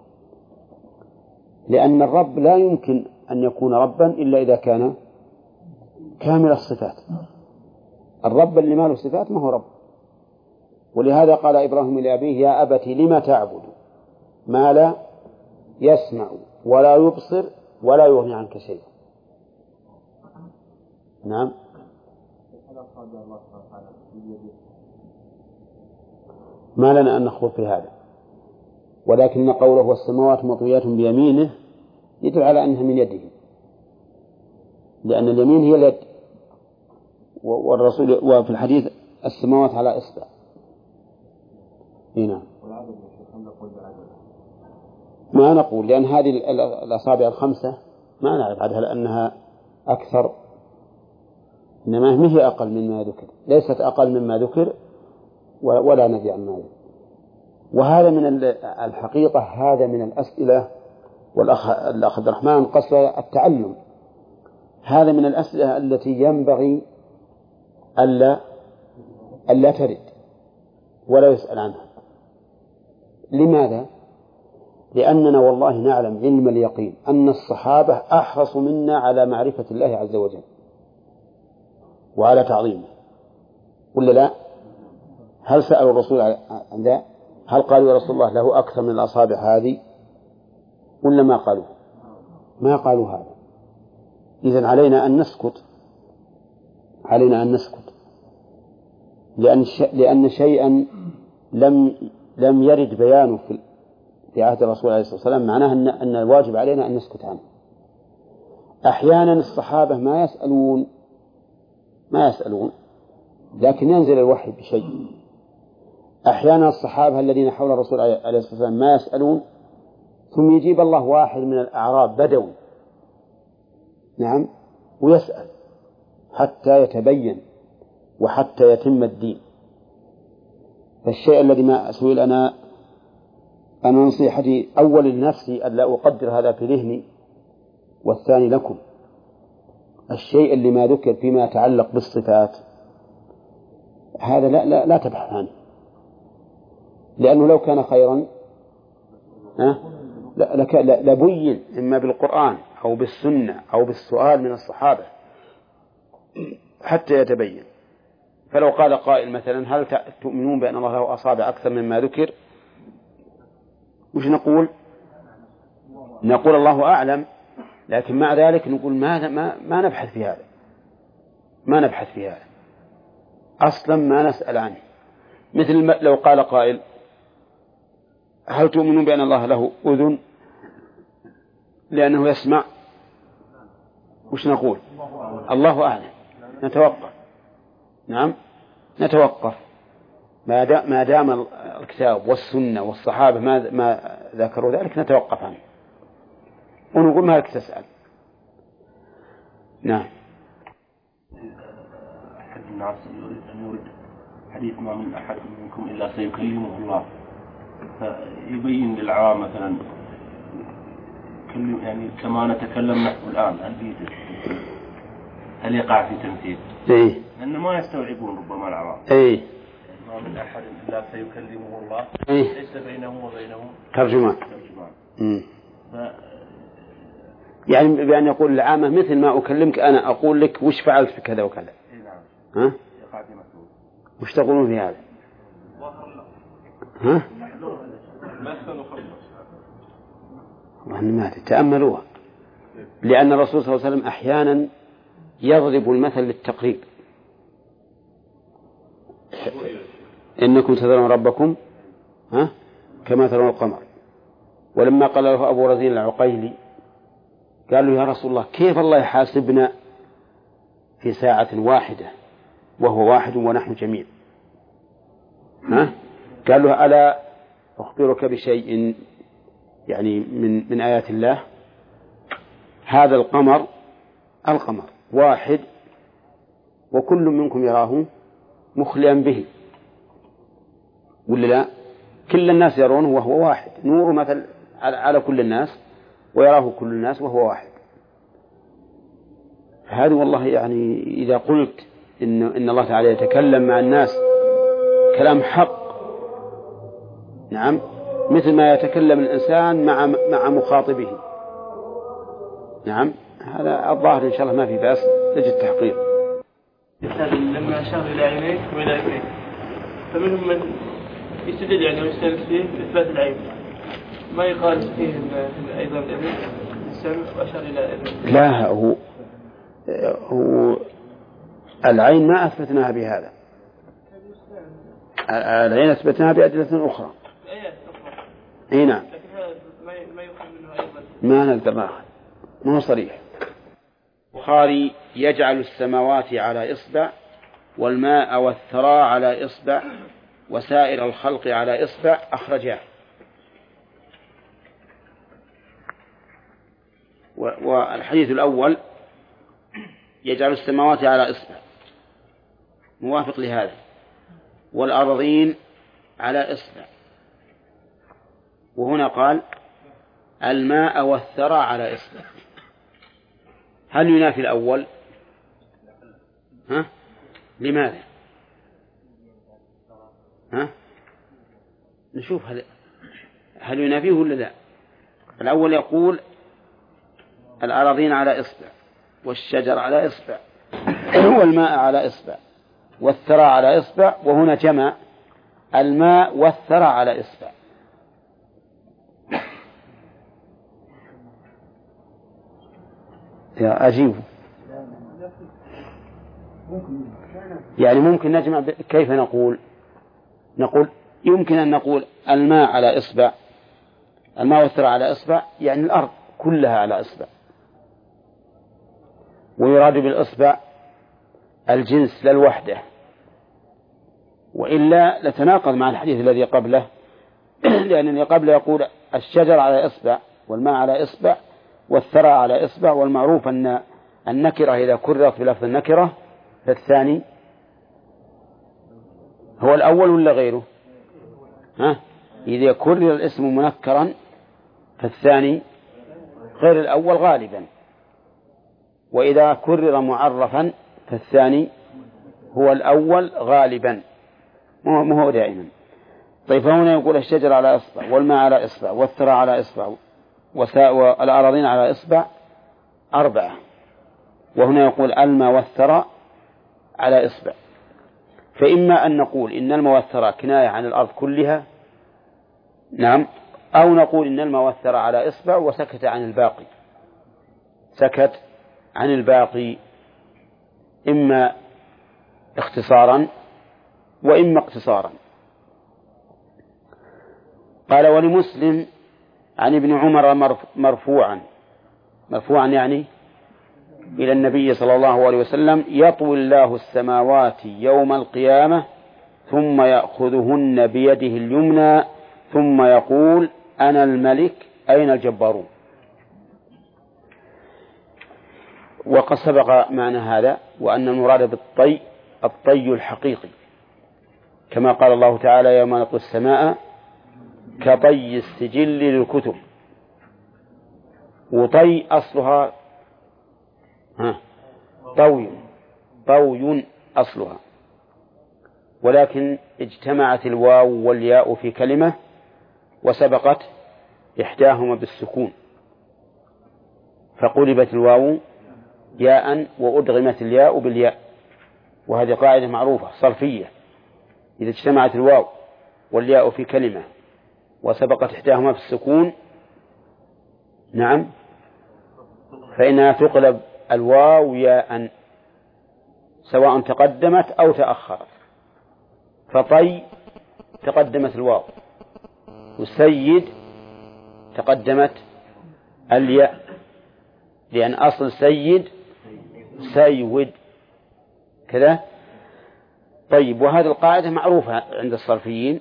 لأن الرب لا يمكن أن يكون ربا إلا إذا كان كامل الصفات. الرب اللي ما له صفات ما هو رب. ولهذا قال إبراهيم لأبيه يا أبت لما تعبد ما لا يسمع ولا يبصر ولا يغني عنك شيء. نعم ما لنا أن نخوض في هذا، ولكن قوله والسماوات مطويات بيمينه يدل على أنها من يده، لأن اليمين هي اليد، والرسول وفي الحديث السماوات على إصبع. هنا ما نقول لأن هذه الأصابع الخمسة ما نعرف عدها لأنها أكثر، إنما ما هي أقل مما ذكر، ليست أقل مما ذكر ولا نفي عن ذلك. وهذا من الحقيقة هذا من الأسئلة، والأخ الأخ عبد الرحمن قصد التعلم، هذا من الأسئلة التي ينبغي ألا ألا ترد ولا يسأل عنها. لماذا؟ لأننا والله نعلم علم اليقين أن الصحابة أحرص منا على معرفة الله عز وجل وعلى تعظيمه، ولا لا؟ هل سألوا الرسول عن ذا؟ هل قالوا يا رسول الله له أكثر من الأصابع هذه ولا ما قالوا؟ ما قالوا هذا. إذن علينا أن نسكت، علينا أن نسكت لأن لأن شيئا لم لم يرد بيانه في في عهد الرسول عليه الصلاة والسلام معناه أن أن الواجب علينا أن نسكت عنه. أحيانا الصحابة ما يسألون ما يسألون لكن ينزل الوحي بشيء. أحيانا الصحابة الذين حول الرسول عليه الصلاة والسلام ما يسألون، ثم يجيب الله واحد من الأعراب بدوي نعم ويسأل حتى يتبين وحتى يتم الدين. فالشيء الذي ما أسوي أنا أنا نصيحتي أول لنفسي ألا أقدر هذا في ذهني، والثاني لكم. الشيء اللي ما ذكر فيما يتعلق بالصفات هذا لا لا, لا تبحث عنه، لأنه لو كان خيرا لبين إما بالقرآن أو بالسنة أو بالسؤال من الصحابة حتى يتبين. فلو قال قائل مثلا هل تؤمنون بأن الله له أصابع أكثر مما ذكر، وش نقول؟ نقول الله أعلم، لكن مع ذلك نقول ما ما ما نبحث في هذا، ما نبحث في هذا أصلا، ما نسأل عنه. مثل لو قال قائل هل تؤمنون بأن الله له أذن لأنه يسمع، وش نقول؟ الله أعلم، نتوقف. نعم نتوقف ما دام الكتاب والسنة والصحابة ما ما ذكروا ذلك نتوقف عنه ونقول ما لك تسأل. نعم. أحد الناس يريد أن يورد حديث ما من أحد منكم إلا سيكلمه الله، فيبين للعوام مثلا يعني كما نتكلم نحن الآن، هل في هل يقع في تمثيل؟ إيه. لأن ما يستوعبون ربما العوام. إيه. ما من أحد إلا سيكلمه الله. إيه. ليس بينه وبينه ترجمان. ترجمان. امم. ف... يعني بأن يقول العامة مثل ما أكلمك أنا أقول لك وش فعلت في كذا وكذا. إيه نعم. ها؟ يقع في مسؤول. وش تقولون في هذا؟ ها؟ مثل خلص. والله ما تتأملوها، لأن الرسول صلى الله عليه وسلم أحيانا يضرب المثل للتقريب. إنكم تذرون ربكم ها كما ترون القمر. ولما قال له أبو رزين العقيلي قال له يا رسول الله كيف الله يحاسبنا في ساعة واحدة وهو واحد ونحن جميع؟ ها؟ قال له ألا أخبرك بشيء يعني من من آيات الله؟ هذا القمر القمر واحد وكل منكم يراه مخليا به، ولا لا؟ كل الناس يرونه وهو واحد، نور مثل على كل الناس ويراه كل الناس وهو واحد. هذا والله يعني إذا قلت إن إن الله تعالى يتكلم مع الناس كلام حق، نعم، مثل ما يتكلم الإنسان مع مع مخاطبه، نعم، هذا الظاهر إن شاء الله ما في بأس، تجد تحقيق. لما أشار إلى عينيك وإلى عينيك فمنهم من يستدل يعني ويستند فيه بإثبات العين، ما يقال فيه أيضا الإذن السمع وأشار إلى إذن. لا، هو هو العين ما أثبتناها بهذا، العين أثبتناها بأدلة أخرى. أي نعم. لكن هذا ما يقال منه أيضا. ما نقدر ناخذ، ما هو صريح. البخاري يجعل السماوات على إصبع والماء والثرى على إصبع وسائر الخلق على إصبع، أخرجاه. والحديث الأول يجعل السماوات على إصبع موافق لهذا، والأرضين على إصبع وهنا قال الماء والثرى على إصبع. هل ينافي الأول؟ ها؟ لماذا؟ ها؟ نشوف هل, هل ينافيه ولا لا. الأول يقول الأراضين على إصبع، والشجر على إصبع، والماء على إصبع، والثرى على إصبع، وهنا جمع الماء والثرى على إصبع. يا أجيب، يعني ممكن نجمع ب... كيف نقول؟ نقول يمكن أن نقول الماء على إصبع، الماء والثرى على إصبع، يعني الأرض كلها على إصبع، ويراد بالإصبع الجنس لا الوحدة، وإلا لتناقض مع الحديث الذي قبله لأن الذي قبله يقول الشجر على إصبع، والماء على إصبع، والثرى على إصبع، والمعروف أن النكرة إذا كررت بلفظ النكرة فالثاني هو الأول ولا غيره؟ ها؟ إذا كرر الاسم منكرا فالثاني غير الأول غالبا، وإذا كرر معرفا فالثاني هو الأول غالبا، ما هو دائما. طيب هنا يقول الشجر على إصبع، والماء على إصبع، والثرى على إصبع، والأراضين على إصبع أربعة، وهنا يقول الماء والثرى على إصبع. فإما أن نقول إن الماء والثرى كناية عن الأرض كلها، نعم، أو نقول إن الماء والثرى على إصبع وسكت عن الباقي، سكت عن الباقي، إما اختصارا وإما اقتصارا. قال ولمسلم عن ابن عمر مرفوعا، مرفوعا يعني إلى النبي صلى الله عليه وسلم: يطوي الله السماوات يوم القيامة ثم يأخذهن بيده اليمنى ثم يقول أنا الملك أين الجبارون. وقد سبق معنى هذا، وأن المراد بالطي الطي الحقيقي، كما قال الله تعالى: يوم نطوي السماء كطي السجل للكتب. وطي أصلها ها طوي، طوي أصلها، ولكن اجتمعت الواو والياء في كلمة وسبقت إحداهما بالسكون، فقلبت الواو ياء وأدغمت الياء بالياء، وهذه قاعدة معروفة صرفية: إذا اجتمعت الواو والياء في كلمة وسبقت إحداهما بالسكون، نعم، فإنها تقلب الواو ياء سواء تقدمت أو تأخرت. فطي تقدمت الواو، وسيد تقدمت الياء، لأن أصل سيد سيود كذا. طيب، وهذه القاعدة معروفة عند الصرفيين،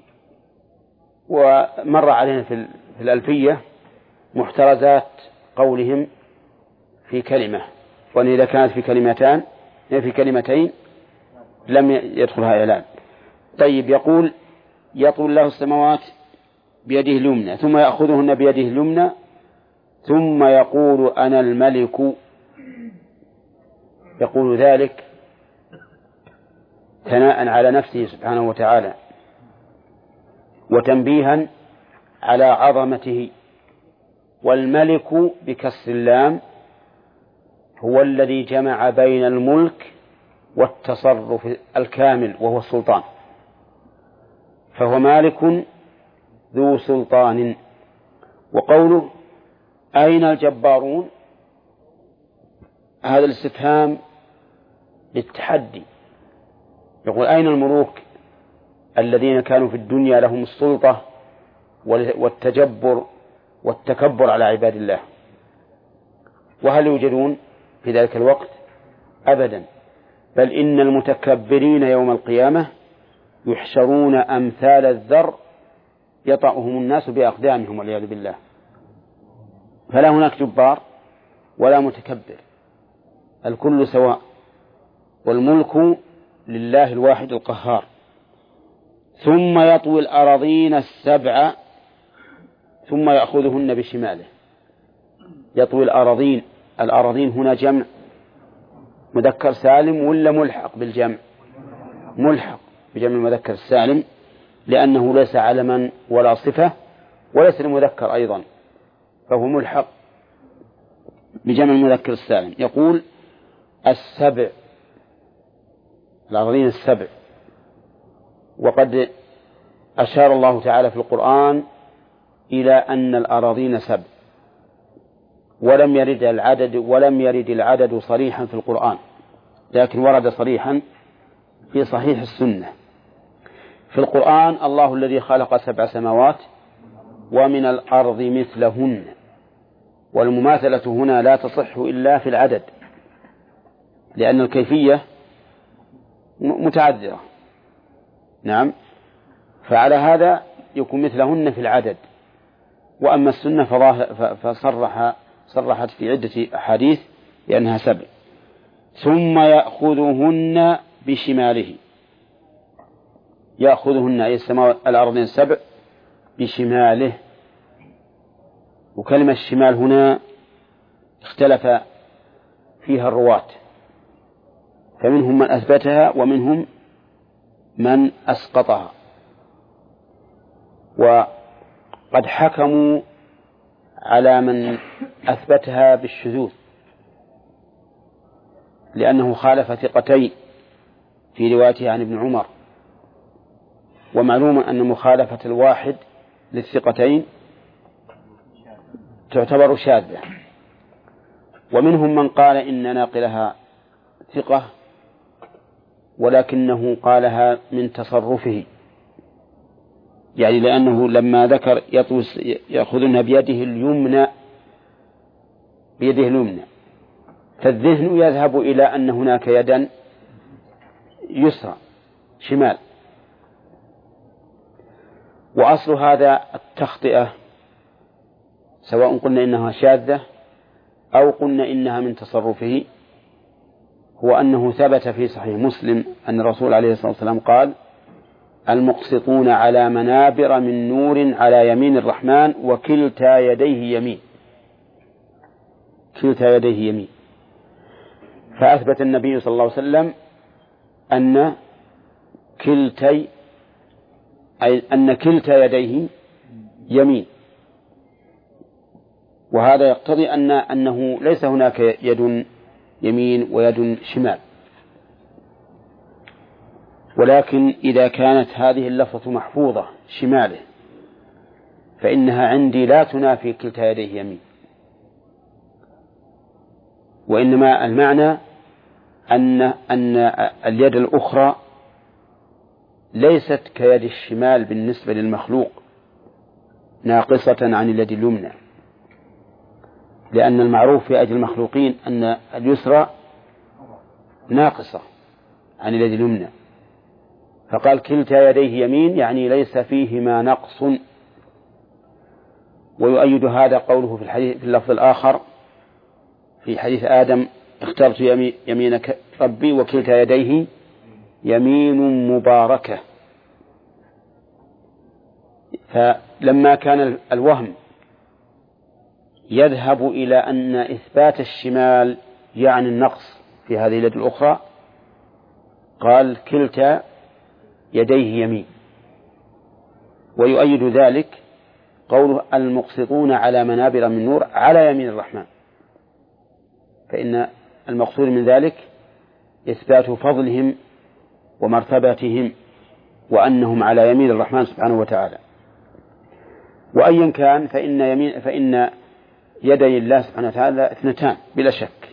ومر علينا في الألفية محترزات قولهم في كلمة، وأن إذا كانت في كلمتان في كلمتين لم يدخلها إعلان. طيب، يقول: يطوي الله السماوات بيده اليمنى ثم يأخذهن بيده اليمنى ثم يقول أنا الملك. يقول ذلك ثناء على نفسه سبحانه وتعالى، وتنبيها على عظمته. والملك بكسر اللام هو الذي جمع بين الملك والتصرف الكامل، وهو السلطان، فهو مالك ذو سلطان. وقوله أين الجبارون، هذا الاستفهام للتحدي. يقول: أين الملوك الذين كانوا في الدنيا لهم السلطة والتجبر والتكبر على عباد الله؟ وهل يوجدون في ذلك الوقت؟ أبدا، بل إن المتكبرين يوم القيامة يحشرون أمثال الذر يطأهم الناس بأقدامهم والعياذ بالله. فلا هناك جبار ولا متكبر، الكل سواء، والملك لله الواحد القهار. ثم يطوي الأراضين السبع ثم يأخذهن بشماله. يطوي الأراضين. الأراضين هنا جمع مذكر سالم ولا ملحق بالجمع؟ ملحق بجمع المذكر السالم، لأنه ليس علما ولا صفة وليس المذكر أيضا، فهو ملحق بجمع المذكر السالم. يقول السبع، الأراضين السبع. وقد أشار الله تعالى في القرآن إلى أن الأراضين سبع، ولم يرد العدد ولم يرد العدد صريحا في القرآن، لكن ورد صريحا في صحيح السنة. في القرآن الله الذي خلق سبع سماوات ومن الأرض مثلهن، والمماثلة هنا لا تصح إلا في العدد، لأن الكيفية متعذرة. نعم، فعلى هذا يكون مثلهن في العدد. وأما السنة فصرح صرحت في عدة أحاديث لأنها سبع. ثم يأخذهن بشماله، يأخذهن أي السماوات الأرضين السبع بشماله. وكلمة الشمال هنا اختلف فيها الرواة، فمنهم من أثبتها ومنهم من أسقطها، وقد حكموا على من أثبتها بالشذوذ، لأنه خالف ثقتين في روايته عن ابن عمر. ومعلوم أن مخالفة الواحد للثقتين تعتبر شاذة. ومنهم من قال إن ناقلها ثقة، ولكنه قالها من تصرفه، يعني لأنه لما ذكر يطوس يأخذونها بيده اليمنى بيده اليمنى، فالذهن يذهب إلى أن هناك يدا يسرى شمال. وأصل هذا التخطئة، سواء قلنا إنها شاذة أو قلنا إنها من تصرفه، هو أنه ثبت في صحيح مسلم أن الرسول عليه الصلاة والسلام قال: المقسطون على منابر من نور على يمين الرحمن وكلتا يديه يمين. كلتا يديه يمين. فأثبت النبي صلى الله عليه وسلم أن كلتي أي أن كلتا يديه يمين، وهذا يقتضي أن أنه ليس هناك يد يمين ويد شمال. ولكن إذا كانت هذه اللفظة محفوظة شماله فإنها عندي لا تنافي كلتا يديه يمين، وإنما المعنى أن أن اليد الأخرى ليست كيد الشمال بالنسبة للمخلوق، ناقصة عن اليد اليمنى، لأن المعروف في أيدي المخلوقين أن اليسرى ناقصة عن اليد اليمنى. فقال كلتا يديه يمين، يعني ليس فيهما نقص. ويؤيد هذا قوله في الحديث في اللفظ الآخر في حديث آدم: اخترت يمينك ربي وكلتا يديه يمين مباركة. فلما كان الوهم يذهب إلى أن إثبات الشمال يعني النقص في هذه اليد الأخرى، قال كلتا يديه يمين. ويؤيد ذلك قوله: المقسطون على منابر من نور على يمين الرحمن، فإن المقصود من ذلك إثبات فضلهم ومرتبتهم وأنهم على يمين الرحمن سبحانه وتعالى. وأيا كان فإن يمين فإن يدي الله سبحانه وتعالى اثنتان بلا شك،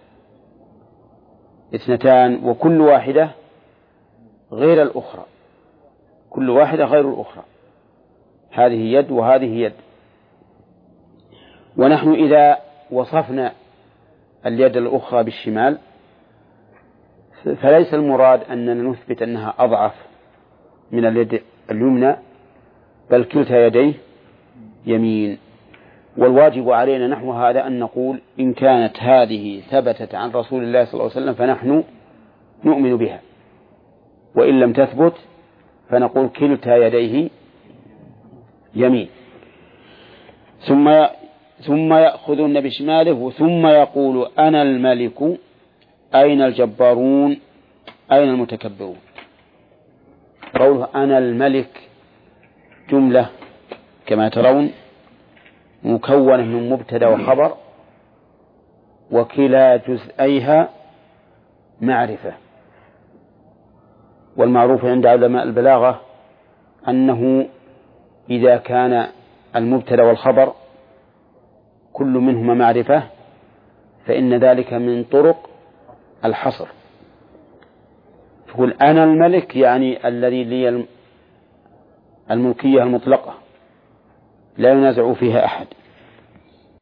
اثنتان، وكل واحدة غير الأخرى، كل واحدة غير الأخرى، هذه يد وهذه يد. ونحن إذا وصفنا اليد الأخرى بالشمال فليس المراد أننا نثبت أنها أضعف من اليد اليمنى، بل كلتا يديه يمين. والواجب علينا نحو هذا أن نقول إن كانت هذه ثبتت عن رسول الله صلى الله عليه وسلم فنحن نؤمن بها، وإن لم تثبت فنقول كلتا يديه يمين. ثم ثم يأخذون بشماله ثم يقول أنا الملك أين الجبارون أين المتكبرون. قوله أنا الملك جملة كما ترون مكونة من مبتدأ وخبر، وكلا جزئيها معرفة. والمعروف عند علماء البلاغة أنه إذا كان المبتدأ والخبر كل منهما معرفة فإن ذلك من طرق الحصر. تقول أنا الملك يعني الذي لي الملكية المطلقة لا ينازع فيها أحد.